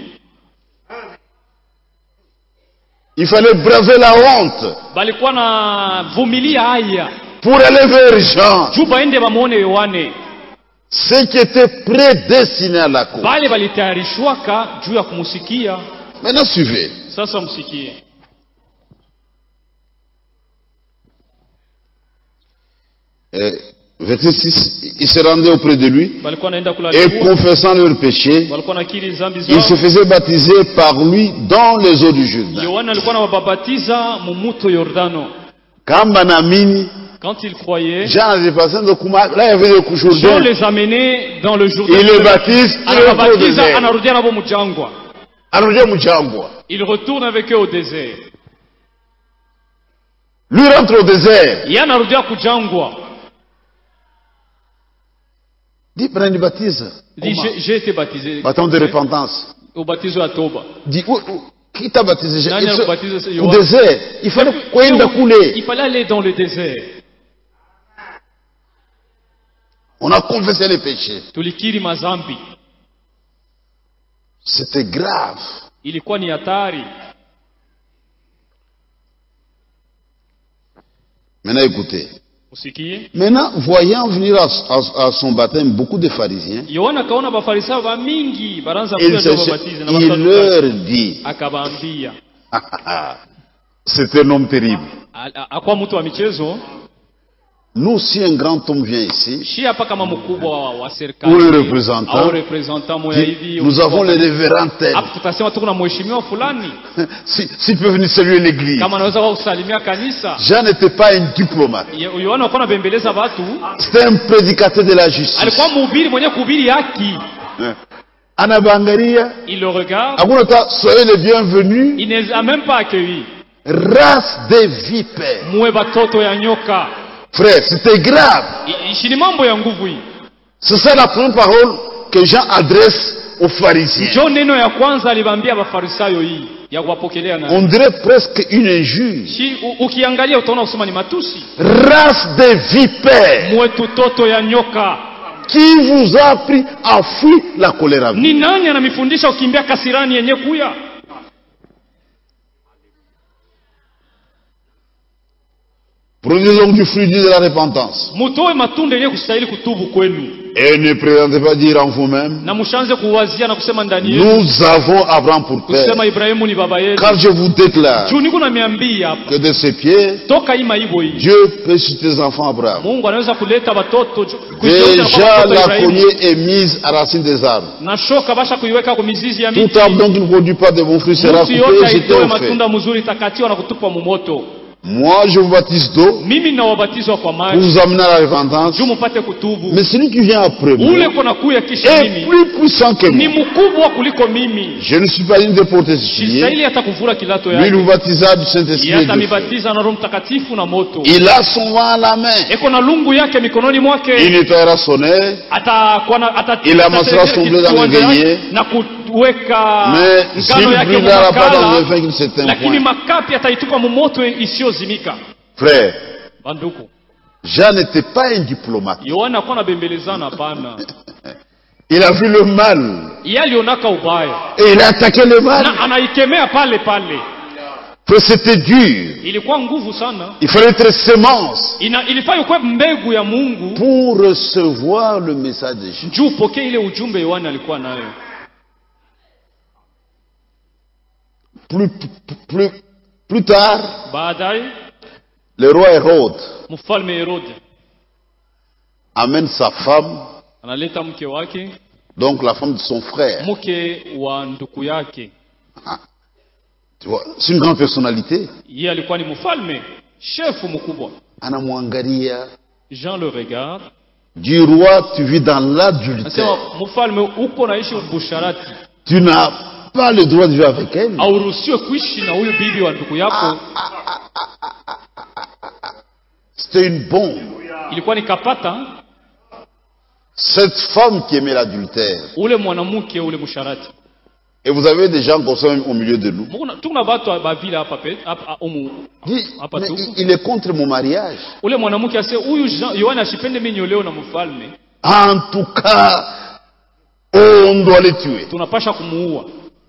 [SPEAKER 1] Il fallait braver la honte
[SPEAKER 2] Balikuwa na vumilia haya.
[SPEAKER 1] pour aller vers Jean.
[SPEAKER 2] Juu baende bamuone Yohane.
[SPEAKER 1] Ceux qui étaient prédestinés à la cause.
[SPEAKER 2] Bale balitayarishwaka juu ya kumusikia.
[SPEAKER 1] Maintenant, suivez.
[SPEAKER 2] Sasa msikie.
[SPEAKER 1] Euh, verset six. Ils se rendaient auprès de lui
[SPEAKER 2] Balikuwa naenda kula
[SPEAKER 1] et
[SPEAKER 2] chakula.
[SPEAKER 1] confessant leurs péchés,
[SPEAKER 2] Walikuwa nakiri dhambi
[SPEAKER 1] ils se
[SPEAKER 2] zao.
[SPEAKER 1] faisaient baptiser par lui dans les eaux du Jourdain.
[SPEAKER 2] Yohana alikuwa anawababatiza mumuto Yordano.
[SPEAKER 1] Kamba Namini,
[SPEAKER 2] Quand ils croyaient,
[SPEAKER 1] Jean avait passé de Kouma, là il y avait le
[SPEAKER 2] Jean
[SPEAKER 1] Jourdain.
[SPEAKER 2] les amenait dans le Jourdain.
[SPEAKER 1] Il les baptise, il retourne au
[SPEAKER 2] Anawabatiza,
[SPEAKER 1] désert.
[SPEAKER 2] anarudia nabo mjangwa.
[SPEAKER 1] Alors Mujangwa.
[SPEAKER 2] Il retourne avec eux au désert.
[SPEAKER 1] Lui rentre au désert.
[SPEAKER 2] Yeye anarudia kujangwa.
[SPEAKER 1] Dit, prenez baptise.
[SPEAKER 2] Dit,
[SPEAKER 1] Comment?
[SPEAKER 2] j'ai j'ai été baptisé.
[SPEAKER 1] Baptême de repentance.
[SPEAKER 2] Ubatizo ya toba.
[SPEAKER 1] Dit, où- où- Qui t'a baptisé?
[SPEAKER 2] Nani
[SPEAKER 1] Il se-
[SPEAKER 2] alikubatiza
[SPEAKER 1] Au
[SPEAKER 2] Yohana?
[SPEAKER 1] désert. Il fallait kwenda kule.
[SPEAKER 2] Il fallait aller dans le désert.
[SPEAKER 1] On a confessé les péchés.
[SPEAKER 2] Tulikiri mazambi.
[SPEAKER 1] C'était grave.
[SPEAKER 2] Ilikuwa ni hatari.
[SPEAKER 1] Maintenant, écoutez.
[SPEAKER 2] Usikie.
[SPEAKER 1] Maintenant, voyant venir à, à- à son baptême beaucoup de pharisiens,
[SPEAKER 2] Yohana kaona bafarisayo ba mingi baranza
[SPEAKER 1] il,
[SPEAKER 2] kuja
[SPEAKER 1] se-
[SPEAKER 2] ndio babatize na
[SPEAKER 1] il leur
[SPEAKER 2] Masadukayo.
[SPEAKER 1] dit,
[SPEAKER 2] Akabaambia
[SPEAKER 1] c'est un homme terrible.
[SPEAKER 2] a- a- akwa mtu wa michezo
[SPEAKER 1] Nous, si un grand homme vient ici,
[SPEAKER 2] shi hapa kama mkubwa wa, wa
[SPEAKER 1] ou
[SPEAKER 2] serikali
[SPEAKER 1] le représentant,
[SPEAKER 2] au representant moya
[SPEAKER 1] dit,
[SPEAKER 2] hivi
[SPEAKER 1] nous avons le révérend tel.
[SPEAKER 2] hapo tutasema tuko na mheshimiwa fulani
[SPEAKER 1] Si- S'il peut venir saluer l'église.
[SPEAKER 2] kama anaweza kwa kusalimia kanisa.
[SPEAKER 1] Jean n'était pas un diplomate.
[SPEAKER 2] Ye- Yohana alikuwa anabembeleza watu,
[SPEAKER 1] C'était un prédicateur de la justice.
[SPEAKER 2] alikuwa mhubiri mwenye kuhubiri haki.
[SPEAKER 1] Anabangaria,
[SPEAKER 2] Il le regarde,
[SPEAKER 1] Agunota, soyez les bienvenus,
[SPEAKER 2] il ne les a même pas accueillis.
[SPEAKER 1] race des vipères.
[SPEAKER 2] Muwe batoto ya nyoka.
[SPEAKER 1] Frère, c'était grave.
[SPEAKER 2] I- ishi ni mambo ya nguvu hii.
[SPEAKER 1] C'est ça la première parole que Jean adresse aux pharisiens.
[SPEAKER 2] Njo neno ya kwanza alibambia bafarisayo hii ya kuwapokelea nayo.
[SPEAKER 1] On dirait presque une injure.
[SPEAKER 2] Shi, u- ukiangalia utaona kusema ni matusi.
[SPEAKER 1] Race des vipères.
[SPEAKER 2] Muwe tutoto ya nyoka.
[SPEAKER 1] Qui vous a appris à fuir la colère à vous?
[SPEAKER 2] Ni nani anamifundisha ukimbia kasirani yenye kuya?
[SPEAKER 1] Prenez donc du fruit de la repentance.
[SPEAKER 2] Mutoe matunda yenye kustahili kutubu kwenu.
[SPEAKER 1] Et ne présentez pas dire en vous-même,
[SPEAKER 2] Na mushanze kuwazia na kusema ndani yenu
[SPEAKER 1] nous avons Abraham pour père.
[SPEAKER 2] kusema Ibrahimu ni baba yetu.
[SPEAKER 1] Car je vous déclare
[SPEAKER 2] Juu niko namiambia hapa.
[SPEAKER 1] que de ses pieds,
[SPEAKER 2] Toka ima hivyo hii.
[SPEAKER 1] Dieu peut susciter des enfants Abraham.
[SPEAKER 2] Mungu anaweza kuleta watoto ju- kuigeuza kwa
[SPEAKER 1] Déjà
[SPEAKER 2] watoto wa
[SPEAKER 1] la
[SPEAKER 2] Ibrahimu.
[SPEAKER 1] cognée est mise à la racine des arbres.
[SPEAKER 2] Na shoka basha kuiweka kwa mizizi ya
[SPEAKER 1] Tout
[SPEAKER 2] miti.
[SPEAKER 1] arbre donc qui ne produit pas de bons fruits sera
[SPEAKER 2] Mtu
[SPEAKER 1] coupé
[SPEAKER 2] yote
[SPEAKER 1] et jeté
[SPEAKER 2] aitoe
[SPEAKER 1] au feu.
[SPEAKER 2] matunda mzuri itakatiwa na kutupwa mumoto.
[SPEAKER 1] Moi, je vous baptise d'eau
[SPEAKER 2] Mimi nawabatizwa kwa
[SPEAKER 1] pour
[SPEAKER 2] maji
[SPEAKER 1] vous amener à la repentance.
[SPEAKER 2] juu mupate kutubu.
[SPEAKER 1] Mais celui qui vient après moi
[SPEAKER 2] Ule kona kuya kisha
[SPEAKER 1] est
[SPEAKER 2] mimi
[SPEAKER 1] plus puissant que
[SPEAKER 2] ni
[SPEAKER 1] moi.
[SPEAKER 2] mkubwa kuliko mimi.
[SPEAKER 1] Je ne suis pas digne de porter ses souliers.
[SPEAKER 2] Sistahili hata kuvula kilato
[SPEAKER 1] Lui, il
[SPEAKER 2] yake.
[SPEAKER 1] vous baptisera du Saint-Esprit et de feu.
[SPEAKER 2] Yatamibatiza na Roho Mtakatifu na moto.
[SPEAKER 1] Il a son vent à la main.
[SPEAKER 2] Eko na lungu yake mikononi
[SPEAKER 1] Il
[SPEAKER 2] mwake.
[SPEAKER 1] nettoiera son œil.
[SPEAKER 2] Atakuwa na ata
[SPEAKER 1] Il amassera son blé dans le
[SPEAKER 2] kiwanja
[SPEAKER 1] grenier.
[SPEAKER 2] yake na kuweka
[SPEAKER 1] Mais
[SPEAKER 2] ngano
[SPEAKER 1] s'il
[SPEAKER 2] yake
[SPEAKER 1] brûlera pas dans
[SPEAKER 2] mumakala,
[SPEAKER 1] le vin qui ne s'éteint
[SPEAKER 2] lakini
[SPEAKER 1] point.
[SPEAKER 2] makapi ataitupa mumoto isiyozimika.
[SPEAKER 1] Frère,
[SPEAKER 2] Banduku,
[SPEAKER 1] Jean n'était pas un diplomate.
[SPEAKER 2] Yohana hakuwa anabembelezana, hapana.
[SPEAKER 1] Il a vu le mal.
[SPEAKER 2] Yeye alionaka ubaya
[SPEAKER 1] Et il a attaqué le mal.
[SPEAKER 2] na anaikemea pale pale.
[SPEAKER 1] Frère, c'était dur.
[SPEAKER 2] Ilikuwa nguvu sana.
[SPEAKER 1] Il fallait être semence
[SPEAKER 2] Ina, ilifaa kuwa mbegu ya Mungu
[SPEAKER 1] pour recevoir le message de Jésus.
[SPEAKER 2] juu pokee ile ujumbe Yohana alikuwa nayo.
[SPEAKER 1] Plus, plus, plus tard,
[SPEAKER 2] Baadaye
[SPEAKER 1] le roi Hérode
[SPEAKER 2] mfalme Herode
[SPEAKER 1] amène sa femme,
[SPEAKER 2] analeta mke wake,
[SPEAKER 1] donc la femme de son frère.
[SPEAKER 2] mke wa nduku yake.
[SPEAKER 1] Ah, tu vois, c'est une grande personnalité.
[SPEAKER 2] Yeye alikuwa ni mfalme, shefu mkubwa.
[SPEAKER 1] Anamwangalia.
[SPEAKER 2] Jean le regarde.
[SPEAKER 1] Du roi, tu vis dans l'adultère.
[SPEAKER 2] Anasema mfalme, uko naishi ubusharati.
[SPEAKER 1] Tu n'as pas le droit de vivre avec elle.
[SPEAKER 2] Hauruhusiwe kuishi na huyu bibi wa ndugu yako.
[SPEAKER 1] C'était une bombe.
[SPEAKER 2] Ilikuwa ni kapata.
[SPEAKER 1] Cette femme qui aimait l'adultère.
[SPEAKER 2] Ule mwanamke ule busharati.
[SPEAKER 1] Et vous avez des gens comme ça au milieu de nous.
[SPEAKER 2] Muna tuna watu wa vile hapa pe hapa umu
[SPEAKER 1] Dit,
[SPEAKER 2] hapa
[SPEAKER 1] mais
[SPEAKER 2] tuko.
[SPEAKER 1] il est contre mon mariage.
[SPEAKER 2] Ule mwanamke ase huyu Jean- Yohana ashipende mimi nyolewe na mfalme.
[SPEAKER 1] En tout cas, on doit les tuer.
[SPEAKER 2] Tunapasha kumuua.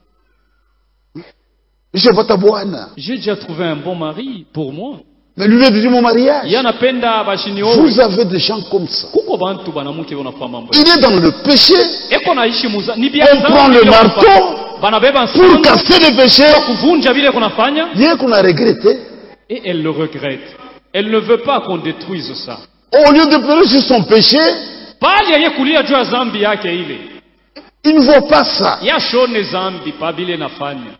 [SPEAKER 1] Je vais ta bwana.
[SPEAKER 2] J'ai déjà trouvé un bon mari pour moi.
[SPEAKER 1] Mais lui veut dire mon mariage.
[SPEAKER 2] Yeye anapenda bashini
[SPEAKER 1] Vous
[SPEAKER 2] owe.
[SPEAKER 1] avez des gens comme ça.
[SPEAKER 2] Kuko bantu banamuke wanafanya mambo.
[SPEAKER 1] Il est dans le péché.
[SPEAKER 2] Eko naishi muza ni
[SPEAKER 1] On
[SPEAKER 2] biashara.
[SPEAKER 1] prend le marteau
[SPEAKER 2] Banabeba
[SPEAKER 1] pour
[SPEAKER 2] nsongo
[SPEAKER 1] casser le péché.
[SPEAKER 2] kuvunja vile kunafanya
[SPEAKER 1] Bien qu'on a regretté.
[SPEAKER 2] et elle le regrette. Elle ne veut pas qu'on détruise ça.
[SPEAKER 1] Au lieu de pleurer sur son péché,
[SPEAKER 2] Bali yeye kulia juu ya zambi yake ile.
[SPEAKER 1] il ne vaut pas ça.
[SPEAKER 2] Yashone zambi pa bile nafanya.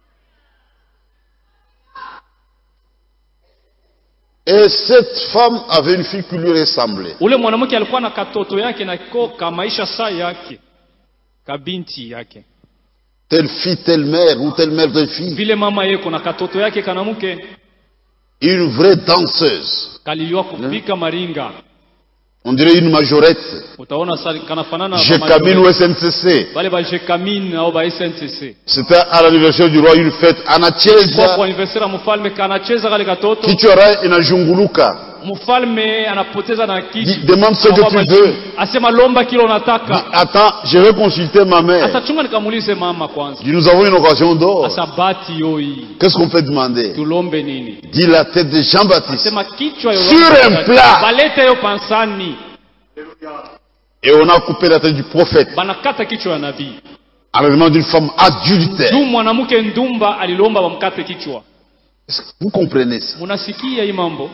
[SPEAKER 1] Et cette femme avait une fille qui lui ressemblait.
[SPEAKER 2] Ule mwanamke alikuwa na katoto yake na koka maisha saa yake. Kabinti yake.
[SPEAKER 1] Telle fille, telle mère, ou telle mère, telle fille.
[SPEAKER 2] Vile mama yeko na katoto yake kanamuke
[SPEAKER 1] Une vraie danseuse.
[SPEAKER 2] kaliliwa kupika maringa.
[SPEAKER 1] On dirait une majorette.
[SPEAKER 2] utaona sali- kanafanana na
[SPEAKER 1] Jekamine ou S N C C.
[SPEAKER 2] wale ba Jekamine au ba S N C C.
[SPEAKER 1] C'était à l'anniversaire du roi une fête.
[SPEAKER 2] Kwa kwa
[SPEAKER 1] Anacheza
[SPEAKER 2] anniversaire ya mfalme kanacheza kale katoto.
[SPEAKER 1] kichwa inajunguluka.
[SPEAKER 2] Mfalme anapoteza na kitu.
[SPEAKER 1] Dis, demande ce que tu veux.
[SPEAKER 2] Asema lomba kile
[SPEAKER 1] Dis,
[SPEAKER 2] unataka.
[SPEAKER 1] attends, je vais consulter ma mère.
[SPEAKER 2] Asa chunga nikamuulize mama kwanza.
[SPEAKER 1] Dis, nous avons une occasion d'or.
[SPEAKER 2] Asa bati yoi.
[SPEAKER 1] Qu'est-ce qu'on peut demander?
[SPEAKER 2] Tulombe nini?
[SPEAKER 1] Dis la tête de Jean-Baptiste
[SPEAKER 2] Asema kichwa yo.
[SPEAKER 1] sur un plat.
[SPEAKER 2] Balete yo pansani.
[SPEAKER 1] Et on a coupé la tête du prophète.
[SPEAKER 2] Banakata kichwa ya nabii.
[SPEAKER 1] À la demande d'une femme adultère.
[SPEAKER 2] Juu mwanamke ndumba alilomba bamkate kichwa.
[SPEAKER 1] Est-ce que vous comprenez ça?
[SPEAKER 2] Munasikia hii mambo?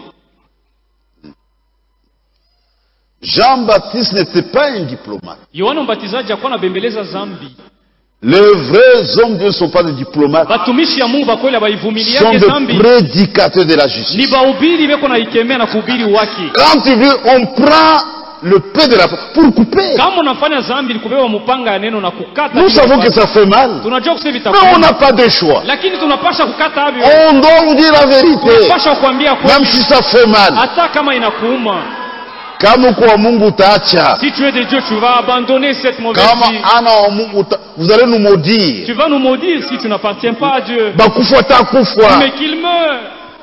[SPEAKER 1] Jean-Baptiste n'était pas un diplomate.
[SPEAKER 2] Yohana Mbatizaji hakuwa anabembeleza zambi.
[SPEAKER 1] Les vrais hommes de Dieu ne sont pas des diplomates.
[SPEAKER 2] Batumishi ya Mungu bakweli
[SPEAKER 1] Ils
[SPEAKER 2] baivumilia
[SPEAKER 1] sont
[SPEAKER 2] yake
[SPEAKER 1] des
[SPEAKER 2] zambi.
[SPEAKER 1] prédicateurs de la
[SPEAKER 2] Ni
[SPEAKER 1] justice.
[SPEAKER 2] bahubiri beko na ikemea na kuhubiri wake.
[SPEAKER 1] Quand tu veux, on prend le pain de la pour couper.
[SPEAKER 2] Kama unafanya zambi ni kubeba mpanga ya neno na kukata.
[SPEAKER 1] Nous savons que ça fait mal.
[SPEAKER 2] Tunajua kusema
[SPEAKER 1] Mais
[SPEAKER 2] vitakuwa.
[SPEAKER 1] on n'a pas de choix.
[SPEAKER 2] Lakini tunapasha kukata havyo.
[SPEAKER 1] On doit vous dire la vérité.
[SPEAKER 2] Tunapasha kuambia
[SPEAKER 1] Même
[SPEAKER 2] kweli
[SPEAKER 1] si ça fait mal.
[SPEAKER 2] hata kama inakuuma.
[SPEAKER 1] Kama kwa Mungu utaacha.
[SPEAKER 2] Si tu es de Dieu, tu vas abandonner cette mauvaise
[SPEAKER 1] Kama
[SPEAKER 2] vie.
[SPEAKER 1] ana wa Mungu uta- vous allez nous maudire.
[SPEAKER 2] Tu vas nous maudire si tu n'appartiens pas à Dieu.
[SPEAKER 1] Bakufa takufa.
[SPEAKER 2] Mais qu'il meure.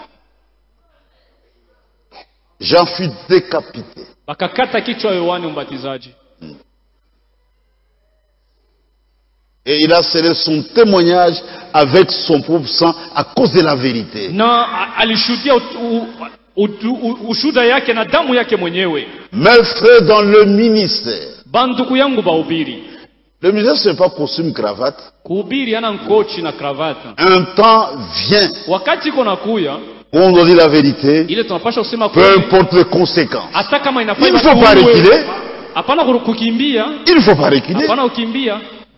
[SPEAKER 1] Jean fut décapité.
[SPEAKER 2] Bakakata kichwa Yohana Mbatizaji.
[SPEAKER 1] Et il a scellé son témoignage avec son propre sang à cause de la vérité.
[SPEAKER 2] Na a- alishuhudia ut- u- u- u- ushuhuda yake na damu yake mwenyewe.
[SPEAKER 1] Mes frères dans le ministère.
[SPEAKER 2] Banduku yangu bahubiri.
[SPEAKER 1] Le ministère ce n'est pas costume cravate.
[SPEAKER 2] Kuhubiri ana nkochi na kravata.
[SPEAKER 1] Un temps vient
[SPEAKER 2] Wakati iko nakuya,
[SPEAKER 1] où on doit dire la vérité,
[SPEAKER 2] ile tunapasha kusema
[SPEAKER 1] peu
[SPEAKER 2] kweli.
[SPEAKER 1] importe les conséquences.
[SPEAKER 2] Hata kama
[SPEAKER 1] Il
[SPEAKER 2] inafanya
[SPEAKER 1] ne faut pas
[SPEAKER 2] tuue.
[SPEAKER 1] reculer.
[SPEAKER 2] Hapana kuru- kukimbia.
[SPEAKER 1] Il ne faut pas reculer.
[SPEAKER 2] Hapana ukimbia.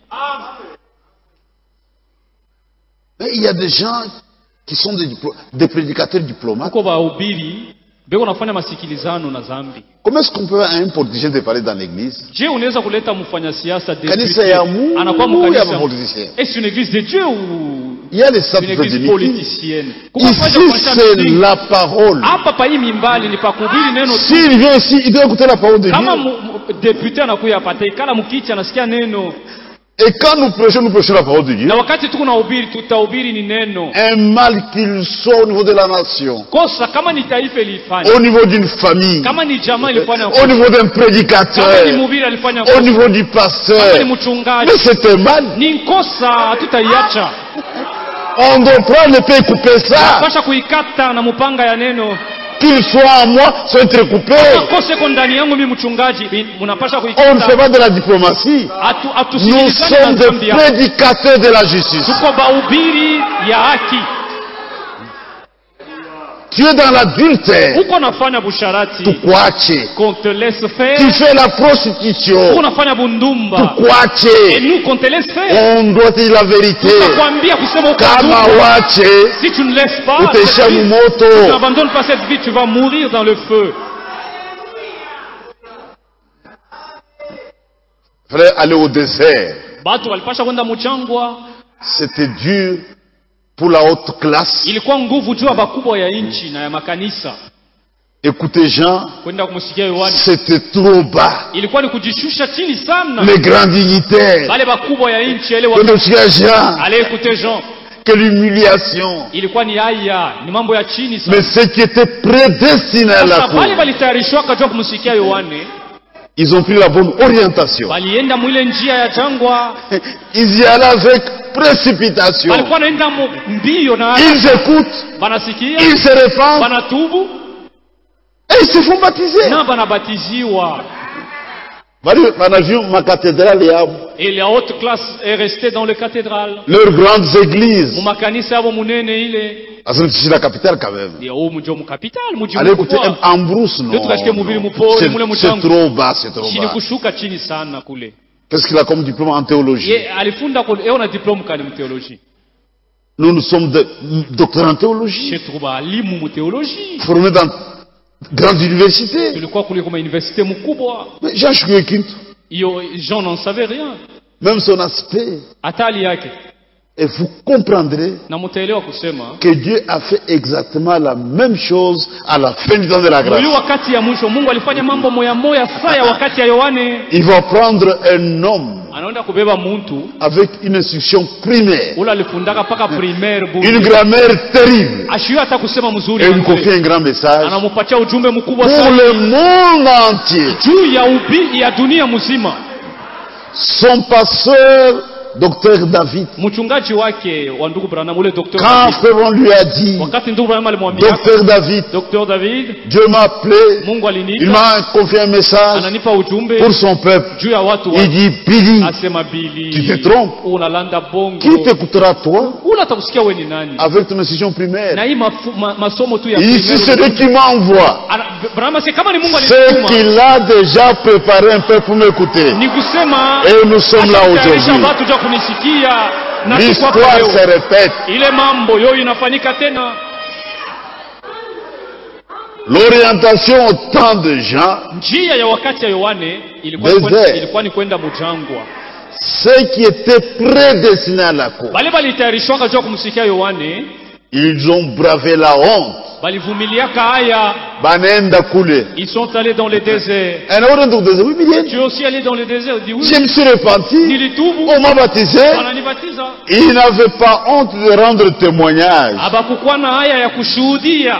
[SPEAKER 1] Mais il y a des gens qui sont des, diplo- des prédicateurs diplomates.
[SPEAKER 2] Huko bahubiri beko nafanya masikilizano na zambi.
[SPEAKER 1] Comment est-ce qu'on peut à un politicien de parler dans l'église?
[SPEAKER 2] Je unaweza kuleta mfanya siasa
[SPEAKER 1] Kanisa ya Mungu
[SPEAKER 2] anakuwa
[SPEAKER 1] ya
[SPEAKER 2] mkanisa.
[SPEAKER 1] politicien.
[SPEAKER 2] Est-ce une église de Dieu ou
[SPEAKER 1] Il y a les
[SPEAKER 2] une
[SPEAKER 1] centres
[SPEAKER 2] église
[SPEAKER 1] de
[SPEAKER 2] politicienne? Kuko fanya
[SPEAKER 1] Ici,
[SPEAKER 2] kuacha
[SPEAKER 1] c'est
[SPEAKER 2] msingi.
[SPEAKER 1] la parole.
[SPEAKER 2] Hapa pa hii mimbali ni pa kuhubiri neno tu.
[SPEAKER 1] S'il vient ici, il doit écouter la parole de
[SPEAKER 2] Kama
[SPEAKER 1] Dieu.
[SPEAKER 2] mu- mu- depute anakuya hapa ataikala mkichi anasikia neno.
[SPEAKER 1] Et quand nous prêchons, nous prêchons la parole de Dieu.
[SPEAKER 2] Na wakati tuko nahubiri tutahubiri ni neno.
[SPEAKER 1] Un mal qu'il soit au niveau de la nation,
[SPEAKER 2] Kosa kama ni taifa ilifanya.
[SPEAKER 1] au niveau d'une famille,
[SPEAKER 2] Kama ni jamaa ilifanya.
[SPEAKER 1] au niveau d'un
[SPEAKER 2] Kama ni
[SPEAKER 1] prédicateur,
[SPEAKER 2] mhubiri alifanya.
[SPEAKER 1] au
[SPEAKER 2] kosa.
[SPEAKER 1] niveau du
[SPEAKER 2] Kama
[SPEAKER 1] pasteur.
[SPEAKER 2] ni mchungaji.
[SPEAKER 1] Mais c'est un mal.
[SPEAKER 2] Ni kosa hatutaiacha.
[SPEAKER 1] On doit prendre le pain et couper ça.
[SPEAKER 2] Pasha kuikata na mupanga ya neno.
[SPEAKER 1] Qu'il soit en moi, soit entrecoupé.
[SPEAKER 2] Kosa iko ndani yangu mimi mchungaji, mnapasha
[SPEAKER 1] On ne fait
[SPEAKER 2] kuikata.
[SPEAKER 1] pas de la diplomatie.
[SPEAKER 2] Atu
[SPEAKER 1] Nous
[SPEAKER 2] atusikilizane
[SPEAKER 1] sommes
[SPEAKER 2] na
[SPEAKER 1] des
[SPEAKER 2] dhambi yako.
[SPEAKER 1] prédicateurs de la justice.
[SPEAKER 2] Tuko bahubiri ya haki.
[SPEAKER 1] Tu es dans l'adultère.
[SPEAKER 2] Uko nafanya busharati.
[SPEAKER 1] Tukwache.
[SPEAKER 2] Qu'on te laisse faire.
[SPEAKER 1] Tu fais la
[SPEAKER 2] Uko
[SPEAKER 1] prostitution.
[SPEAKER 2] nafanya bundumba. Et
[SPEAKER 1] Tukwache.
[SPEAKER 2] nous qu'on te laisse faire.
[SPEAKER 1] On doit dire la vérité.
[SPEAKER 2] Tutakwambia kusema uko
[SPEAKER 1] Kama
[SPEAKER 2] ndugu.
[SPEAKER 1] wache,
[SPEAKER 2] Si tu ne laisses pas,
[SPEAKER 1] utaisha
[SPEAKER 2] cette vie, tu
[SPEAKER 1] mumoto.
[SPEAKER 2] n'abandonnes pas cette vie, tu vas mourir dans le feu.
[SPEAKER 1] Fallait aller au désert.
[SPEAKER 2] Batu walipasha kwenda mchangwa.
[SPEAKER 1] C'était dur pour la haute classe.
[SPEAKER 2] Ilikuwa nguvu juu ya bakubwa ya nchi na ya makanisa.
[SPEAKER 1] Écoutez Jean,
[SPEAKER 2] Kwenda kumsikia Yohana.
[SPEAKER 1] c'était trop bas.
[SPEAKER 2] Ilikuwa ni kujishusha chini sana.
[SPEAKER 1] Les grands dignitaires.
[SPEAKER 2] Wale bakubwa ya nchi ile
[SPEAKER 1] Quand on sikia Jean,
[SPEAKER 2] allez écouter Jean.
[SPEAKER 1] que l'humiliation.
[SPEAKER 2] Ilikuwa ni haya, ni mambo ya chini sana.
[SPEAKER 1] Mais ceux qui étaient prédestinés à la
[SPEAKER 2] Sasa
[SPEAKER 1] cour,
[SPEAKER 2] wale walitayarishwa kujua kumsikia Yohane,
[SPEAKER 1] ils ont pris la bonne orientation.
[SPEAKER 2] walienda mwile njia ya jangwa,
[SPEAKER 1] Ils y allaient avec précipitation.
[SPEAKER 2] walikuwa naenda mo- mbio na
[SPEAKER 1] Ils écoutent,
[SPEAKER 2] banasikia,
[SPEAKER 1] ils se répandent
[SPEAKER 2] banatubu
[SPEAKER 1] et ils se font baptiser.
[SPEAKER 2] na banabatiziwa.
[SPEAKER 1] On a vu ma cathédrale yabo,
[SPEAKER 2] Et la haute classe est restée dans les cathédrales.
[SPEAKER 1] leurs grandes églises.
[SPEAKER 2] Mumakanisa yabo munene ile.
[SPEAKER 1] C'est la capitale quand même.
[SPEAKER 2] Ndio huu mji wa mkapital, mji
[SPEAKER 1] Allez écouter
[SPEAKER 2] mkubwa.
[SPEAKER 1] en brousse, non.
[SPEAKER 2] Ndio tukashike mhubiri
[SPEAKER 1] non.
[SPEAKER 2] mpole,
[SPEAKER 1] C'est
[SPEAKER 2] mule
[SPEAKER 1] c'est
[SPEAKER 2] mchango.
[SPEAKER 1] trop bas, c'est trop
[SPEAKER 2] Chini
[SPEAKER 1] bas.
[SPEAKER 2] kushuka chini sana kule.
[SPEAKER 1] Qu'est-ce qu'il a comme diplôme en théologie?
[SPEAKER 2] Ye alifunda kule, yeye una diploma kali mteoloji.
[SPEAKER 1] Nous, nous sommes des docteurs en théologie,
[SPEAKER 2] Chez tuba alimu mteoloji.
[SPEAKER 1] formés dans grandes universités.
[SPEAKER 2] Tulikuwa kule kwa universite mkubwa.
[SPEAKER 1] Mais Jean Choué-Kinto,
[SPEAKER 2] Hiyo Jean n'en savait rien.
[SPEAKER 1] même son aspect,
[SPEAKER 2] Hata hali yake.
[SPEAKER 1] Et vous comprendrez
[SPEAKER 2] na mtaelewa kusema
[SPEAKER 1] que Dieu a fait exactement la même chose à la fin du temps de la grâce.
[SPEAKER 2] Mwili wakati ya mwisho Mungu alifanya mambo moya moya saya wakati ya Yohane.
[SPEAKER 1] Il va prendre un homme
[SPEAKER 2] anaenda kubeba mtu
[SPEAKER 1] avec une instruction primaire,
[SPEAKER 2] ula alifundaka paka primaire bu
[SPEAKER 1] une grammaire terrible,
[SPEAKER 2] ashiyo hata kusema mzuri,
[SPEAKER 1] et il confie un grand message
[SPEAKER 2] anampatia ujumbe mkubwa
[SPEAKER 1] pour
[SPEAKER 2] sana
[SPEAKER 1] le monde entier.
[SPEAKER 2] juu ya ubii ya dunia mzima.
[SPEAKER 1] Son pasteur, docteur David,
[SPEAKER 2] mchungaji wake wa ndugu Branham, ule docteur
[SPEAKER 1] quand
[SPEAKER 2] David,
[SPEAKER 1] Frère lui a dit,
[SPEAKER 2] wakati ndugu Branham alimwambia
[SPEAKER 1] docteur David,
[SPEAKER 2] docteur David,
[SPEAKER 1] Dieu m'a appelé,
[SPEAKER 2] Mungu
[SPEAKER 1] il
[SPEAKER 2] aliniita
[SPEAKER 1] m'a confié un message
[SPEAKER 2] ananipa ujumbe
[SPEAKER 1] pour son peuple.
[SPEAKER 2] juu ya watu
[SPEAKER 1] Il
[SPEAKER 2] wake.
[SPEAKER 1] dit, Billy,
[SPEAKER 2] Asema Bili,
[SPEAKER 1] tu te trompes.
[SPEAKER 2] unalanda bongo.
[SPEAKER 1] Qui t'écoutera toi
[SPEAKER 2] Ula atakusikia wewe ni nani?
[SPEAKER 1] avec ton institution
[SPEAKER 2] Na
[SPEAKER 1] primaire?
[SPEAKER 2] hii mafu- ma- masomo tu ya
[SPEAKER 1] Ici, c'est
[SPEAKER 2] primaire.
[SPEAKER 1] Dieu qui m'envoie.
[SPEAKER 2] Ana- Branham si kama ni Mungu
[SPEAKER 1] C'est
[SPEAKER 2] alituma.
[SPEAKER 1] qu'il a déjà préparé un peu pour m'écouter.
[SPEAKER 2] Ni kusema
[SPEAKER 1] Et nous sommes là
[SPEAKER 2] ashatayarisha
[SPEAKER 1] aujourd'hui.
[SPEAKER 2] watu ja kunisikia na si kwa
[SPEAKER 1] L'histoire
[SPEAKER 2] leo.
[SPEAKER 1] se répète.
[SPEAKER 2] Ile mambo yo inafanyika tena.
[SPEAKER 1] L'orientation au temps de Jean,
[SPEAKER 2] Njia ya wakati ya Yohane ilikuwa ni
[SPEAKER 1] Desert.
[SPEAKER 2] kwenda, ilikuwa ni kwenda mujangwa.
[SPEAKER 1] ceux qui étaient prédestinés à la cour,
[SPEAKER 2] Bale balitayarishwa jua kumsikia Yohane,
[SPEAKER 1] ils ont bravé la honte.
[SPEAKER 2] balivumiliaka haya,
[SPEAKER 1] Banenda coulé.
[SPEAKER 2] ils sont allés dans le désert.
[SPEAKER 1] Un autre truc de oui, bien.
[SPEAKER 2] Tu es aussi allé dans le désert, dit oui.
[SPEAKER 1] Je me suis repenti.
[SPEAKER 2] Nilitubu,
[SPEAKER 1] On m'a baptisé.
[SPEAKER 2] wananibatiza.
[SPEAKER 1] Il n'avait pas honte de rendre témoignage.
[SPEAKER 2] Habakukuwa na haya ya kushuhudia.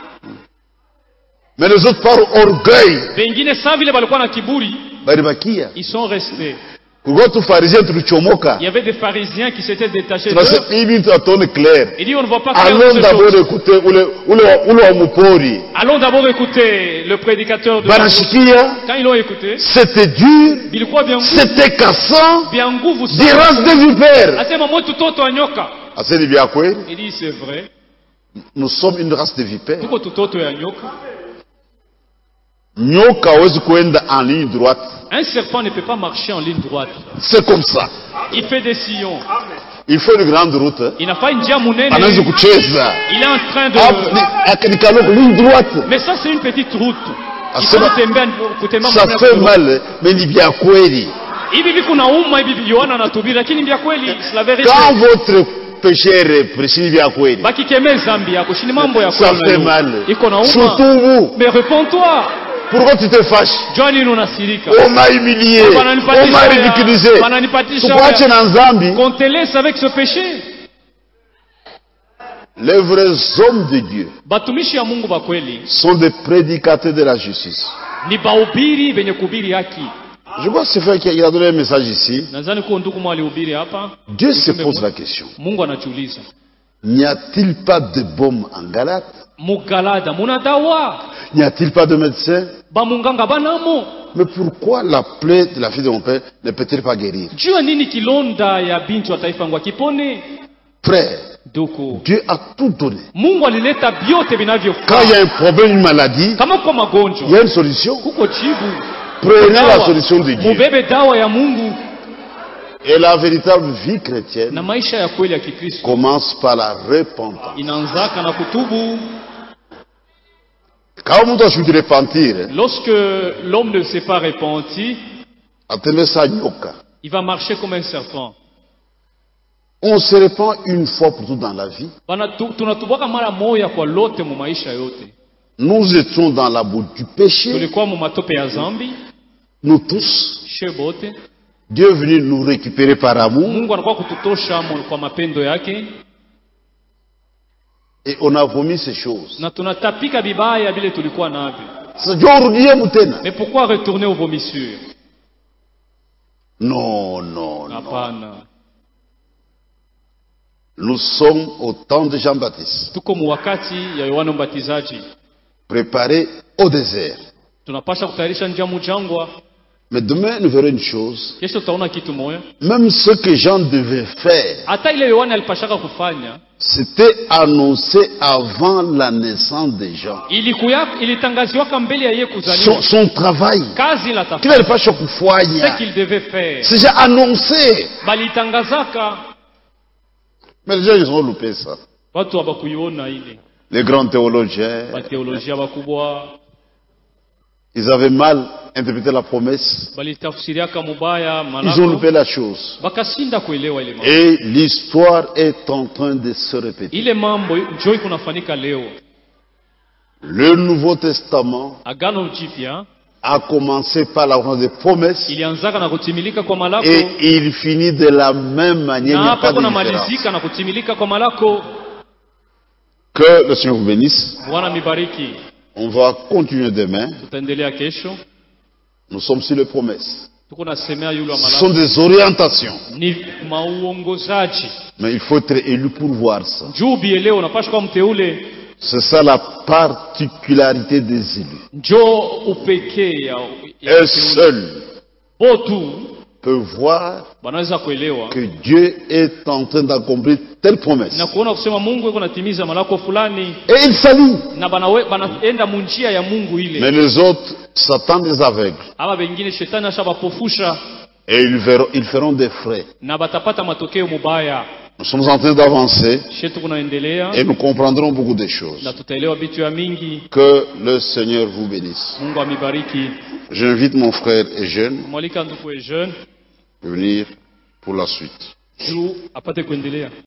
[SPEAKER 1] Mais les autres, par orgueil,
[SPEAKER 2] Wengine saa vile balikuwa na kiburi,
[SPEAKER 1] baribakia.
[SPEAKER 2] ils sont restés.
[SPEAKER 1] Kulikuwa tu pharisien tulichomoka.
[SPEAKER 2] Il y avait des pharisiens qui s'étaient détachés
[SPEAKER 1] Tunasema
[SPEAKER 2] d'eux.
[SPEAKER 1] hivi tuatone clair.
[SPEAKER 2] Il dit on ne voit pas clair
[SPEAKER 1] Allons
[SPEAKER 2] ces
[SPEAKER 1] d'abord
[SPEAKER 2] choses.
[SPEAKER 1] écouter ule ule wa- ule wa mupori.
[SPEAKER 2] Allons d'abord écouter le prédicateur de
[SPEAKER 1] Banashikia,
[SPEAKER 2] Quand ils l'ont écouté,
[SPEAKER 1] c'était dur,
[SPEAKER 2] bilikuwa vya nguvu,
[SPEAKER 1] c'était cassant,
[SPEAKER 2] vya nguvu
[SPEAKER 1] des
[SPEAKER 2] sana.
[SPEAKER 1] races de vipères.
[SPEAKER 2] Asema mwetu toto wa nyoka.
[SPEAKER 1] Aseni vya kweli,
[SPEAKER 2] Il dit c'est vrai.
[SPEAKER 1] nous sommes une race de vipères.
[SPEAKER 2] Tuko tutoto ya nyoka.
[SPEAKER 1] Nyoka hawezi kuenda en ligne droite.
[SPEAKER 2] Un serpent ne peut pas marcher en ligne droite.
[SPEAKER 1] C'est comme ça.
[SPEAKER 2] Il fait des sillons.
[SPEAKER 1] Il faut une grande route.
[SPEAKER 2] Il n'a pas une njia munene.
[SPEAKER 1] Anaweza kucheza.
[SPEAKER 2] Il est en train
[SPEAKER 1] Hapo
[SPEAKER 2] de...
[SPEAKER 1] ni akanikalo ligne droite.
[SPEAKER 2] Mais ça c'est une petite route. Il
[SPEAKER 1] Asema,
[SPEAKER 2] faut kutembea kutembea
[SPEAKER 1] ça
[SPEAKER 2] mwenyewe
[SPEAKER 1] fait
[SPEAKER 2] kwa-
[SPEAKER 1] mal, mais ni vya kweli.
[SPEAKER 2] Hivi viku na uma hivi Yohana anatubiri lakini vya kweli c'est la vérité.
[SPEAKER 1] Quand votre péché est repris, ni vya kweli.
[SPEAKER 2] Bakikemee zambi yako shini mambo ya
[SPEAKER 1] Ça
[SPEAKER 2] kweli.
[SPEAKER 1] fait mal.
[SPEAKER 2] Iko na uma.
[SPEAKER 1] Surtout vous.
[SPEAKER 2] Mais réponds-toi.
[SPEAKER 1] Pourquoi tu te fâches?
[SPEAKER 2] Johnny unasirika.
[SPEAKER 1] On m'a humilié.
[SPEAKER 2] Wananipatisha
[SPEAKER 1] On m'a
[SPEAKER 2] ya-
[SPEAKER 1] ridiculisé.
[SPEAKER 2] wananipatisha
[SPEAKER 1] Tukuache
[SPEAKER 2] ya-
[SPEAKER 1] na nzambi.
[SPEAKER 2] Qu'on te laisse avec ce péché.
[SPEAKER 1] Les vrais hommes de Dieu
[SPEAKER 2] Batumishi ya Mungu ba kweli
[SPEAKER 1] sont des prédicateurs de la justice.
[SPEAKER 2] ni bahubiri venye kuhubiri haki.
[SPEAKER 1] Je crois que c'est fait qu'il a donné un message ici.
[SPEAKER 2] Nadhani kuwa ndugu mwa alihubiri hapa.
[SPEAKER 1] Dieu se pose la question.
[SPEAKER 2] Mungu anajiuliza,
[SPEAKER 1] N'y a-t-il pas de baume en Galate?
[SPEAKER 2] Mugalada muna dawa?
[SPEAKER 1] N'y a-t-il pas de médecin?
[SPEAKER 2] Bamunganga banamo?
[SPEAKER 1] Mais pourquoi la plaie de la fille de mon père ne peut-elle pas guérir?
[SPEAKER 2] Jua nini kilonda ya binti wa taifa ngwa kipone?
[SPEAKER 1] Frère,
[SPEAKER 2] Doko.
[SPEAKER 1] Dieu a tout donné.
[SPEAKER 2] Mungu alileta vyote vinavyofaa.
[SPEAKER 1] Quand il y a un problème, une maladie,
[SPEAKER 2] Kama kwa
[SPEAKER 1] il y
[SPEAKER 2] magonjwa,
[SPEAKER 1] a une solution.
[SPEAKER 2] kuko jibu.
[SPEAKER 1] Prenez la
[SPEAKER 2] Dawa.
[SPEAKER 1] solution de Dieu.
[SPEAKER 2] Mubebe dawa ya Mungu.
[SPEAKER 1] Et la véritable vie chrétienne
[SPEAKER 2] Na maisha ya kweli ya Kikristo
[SPEAKER 1] commence par la repentance.
[SPEAKER 2] inaanzaka na kutubu.
[SPEAKER 1] Quand on doit se repentir,
[SPEAKER 2] Lorsque l'homme ne s'est pas repenti,
[SPEAKER 1] attendez ça, nyoka.
[SPEAKER 2] il va marcher comme un serpent.
[SPEAKER 1] On se repent une fois pour tout dans la vie.
[SPEAKER 2] Bana tu- tunatubwaka mara moya kwa lote mu maisha yote.
[SPEAKER 1] Nous étions dans la boue du péché,
[SPEAKER 2] Tulikuwa mu matope ya zambi,
[SPEAKER 1] nous tous.
[SPEAKER 2] she bote.
[SPEAKER 1] Dieu est venu nous récupérer par amour
[SPEAKER 2] Mungu anakuwa kututosha mu- kwa mapendo yake,
[SPEAKER 1] et on a vomi ces choses.
[SPEAKER 2] na tunatapika vibaya vile tulikuwa navyo.
[SPEAKER 1] Sasa Dieu urudie mutena.
[SPEAKER 2] Mais pourquoi retourner aux vomissures?
[SPEAKER 1] Non, non, non.
[SPEAKER 2] Hapana.
[SPEAKER 1] Nous sommes au temps de Jean-Baptiste,
[SPEAKER 2] Tuko mu wakati ya Yohana Mbatizaji.
[SPEAKER 1] préparés au désert.
[SPEAKER 2] Tunapasha kutayarisha njia mujangwa.
[SPEAKER 1] Mais demain, nous verrons une chose.
[SPEAKER 2] Kesho tutaona kitu moya.
[SPEAKER 1] Même ce que Jean devait faire,
[SPEAKER 2] Hata ile Yohana alipashaka kufanya,
[SPEAKER 1] c'était annoncé avant la naissance de Jean.
[SPEAKER 2] ilikuya ilitangaziwaka mbele ya yeye
[SPEAKER 1] Son,
[SPEAKER 2] kuzaliwa.
[SPEAKER 1] son travail,
[SPEAKER 2] Kazi la
[SPEAKER 1] qu'il
[SPEAKER 2] tafanya.
[SPEAKER 1] n'allait pas choquer
[SPEAKER 2] Ce
[SPEAKER 1] foyer.
[SPEAKER 2] qu'il devait faire.
[SPEAKER 1] C'est déjà annoncé.
[SPEAKER 2] Balitangazaka.
[SPEAKER 1] Mais les gens, ils ont loupé ça.
[SPEAKER 2] Watu habakuiona ile.
[SPEAKER 1] Les grands théologiens,
[SPEAKER 2] Bateolojia bakubwa.
[SPEAKER 1] Ils avaient mal interprété la promesse.
[SPEAKER 2] balitafsiriaka mubaya
[SPEAKER 1] Ils ont
[SPEAKER 2] malako,
[SPEAKER 1] loupé la chose.
[SPEAKER 2] bakasinda kuelewa ile mambo.
[SPEAKER 1] Et l'histoire est en train de se répéter.
[SPEAKER 2] Ile mambo njoo kunafanyika leo.
[SPEAKER 1] Le Nouveau Testament
[SPEAKER 2] Agano Jipya
[SPEAKER 1] a commencé par la promesse des promesses
[SPEAKER 2] ilianzaka na kutimilika kwa malako,
[SPEAKER 1] et il finit de la même manière. Il
[SPEAKER 2] na
[SPEAKER 1] n'y a
[SPEAKER 2] hapa
[SPEAKER 1] pas de
[SPEAKER 2] kuna
[SPEAKER 1] différence.
[SPEAKER 2] malizika na kutimilika kwa malako.
[SPEAKER 1] Que le Seigneur vous bénisse.
[SPEAKER 2] Bwana mibariki.
[SPEAKER 1] On va continuer demain.
[SPEAKER 2] Tutaendelea kesho.
[SPEAKER 1] Nous sommes sur les promesses.
[SPEAKER 2] Tuko nasemea yule wa
[SPEAKER 1] Ce sont
[SPEAKER 2] malako.
[SPEAKER 1] des orientations.
[SPEAKER 2] Ni mauongozaji.
[SPEAKER 1] Mais il faut être élu pour voir ça.
[SPEAKER 2] Njoo bieleo unapaswa kuwa mteule.
[SPEAKER 1] C'est ça la particularité des élus.
[SPEAKER 2] Njoo upekee ya, ya
[SPEAKER 1] Un
[SPEAKER 2] mteule.
[SPEAKER 1] seul
[SPEAKER 2] Bo tu
[SPEAKER 1] peut voir
[SPEAKER 2] wanaweza kuelewa
[SPEAKER 1] que Dieu est en train d'accomplir telle promesse.
[SPEAKER 2] na kuona kusema Mungu yuko natimiza malako fulani,
[SPEAKER 1] Et il salue.
[SPEAKER 2] na banawe banaenda munjia ya Mungu
[SPEAKER 1] Mais
[SPEAKER 2] ile.
[SPEAKER 1] les autres, Satan des aveugles.
[SPEAKER 2] Aba bengine shetani ashabapofusha
[SPEAKER 1] Et ils, verront, ils feront des frais.
[SPEAKER 2] na batapata matokeo mubaya.
[SPEAKER 1] Nous sommes en train d'avancer
[SPEAKER 2] Shetu kunaendelea
[SPEAKER 1] et nous comprendrons beaucoup de choses.
[SPEAKER 2] na tutaelewa vitu ya mingi.
[SPEAKER 1] Que le Seigneur vous bénisse.
[SPEAKER 2] Mungu amibariki.
[SPEAKER 1] J'invite mon frère Eugène
[SPEAKER 2] Mwalika ndugu Eugene
[SPEAKER 1] à venir pour la suite.
[SPEAKER 2] juu apate kuendelea.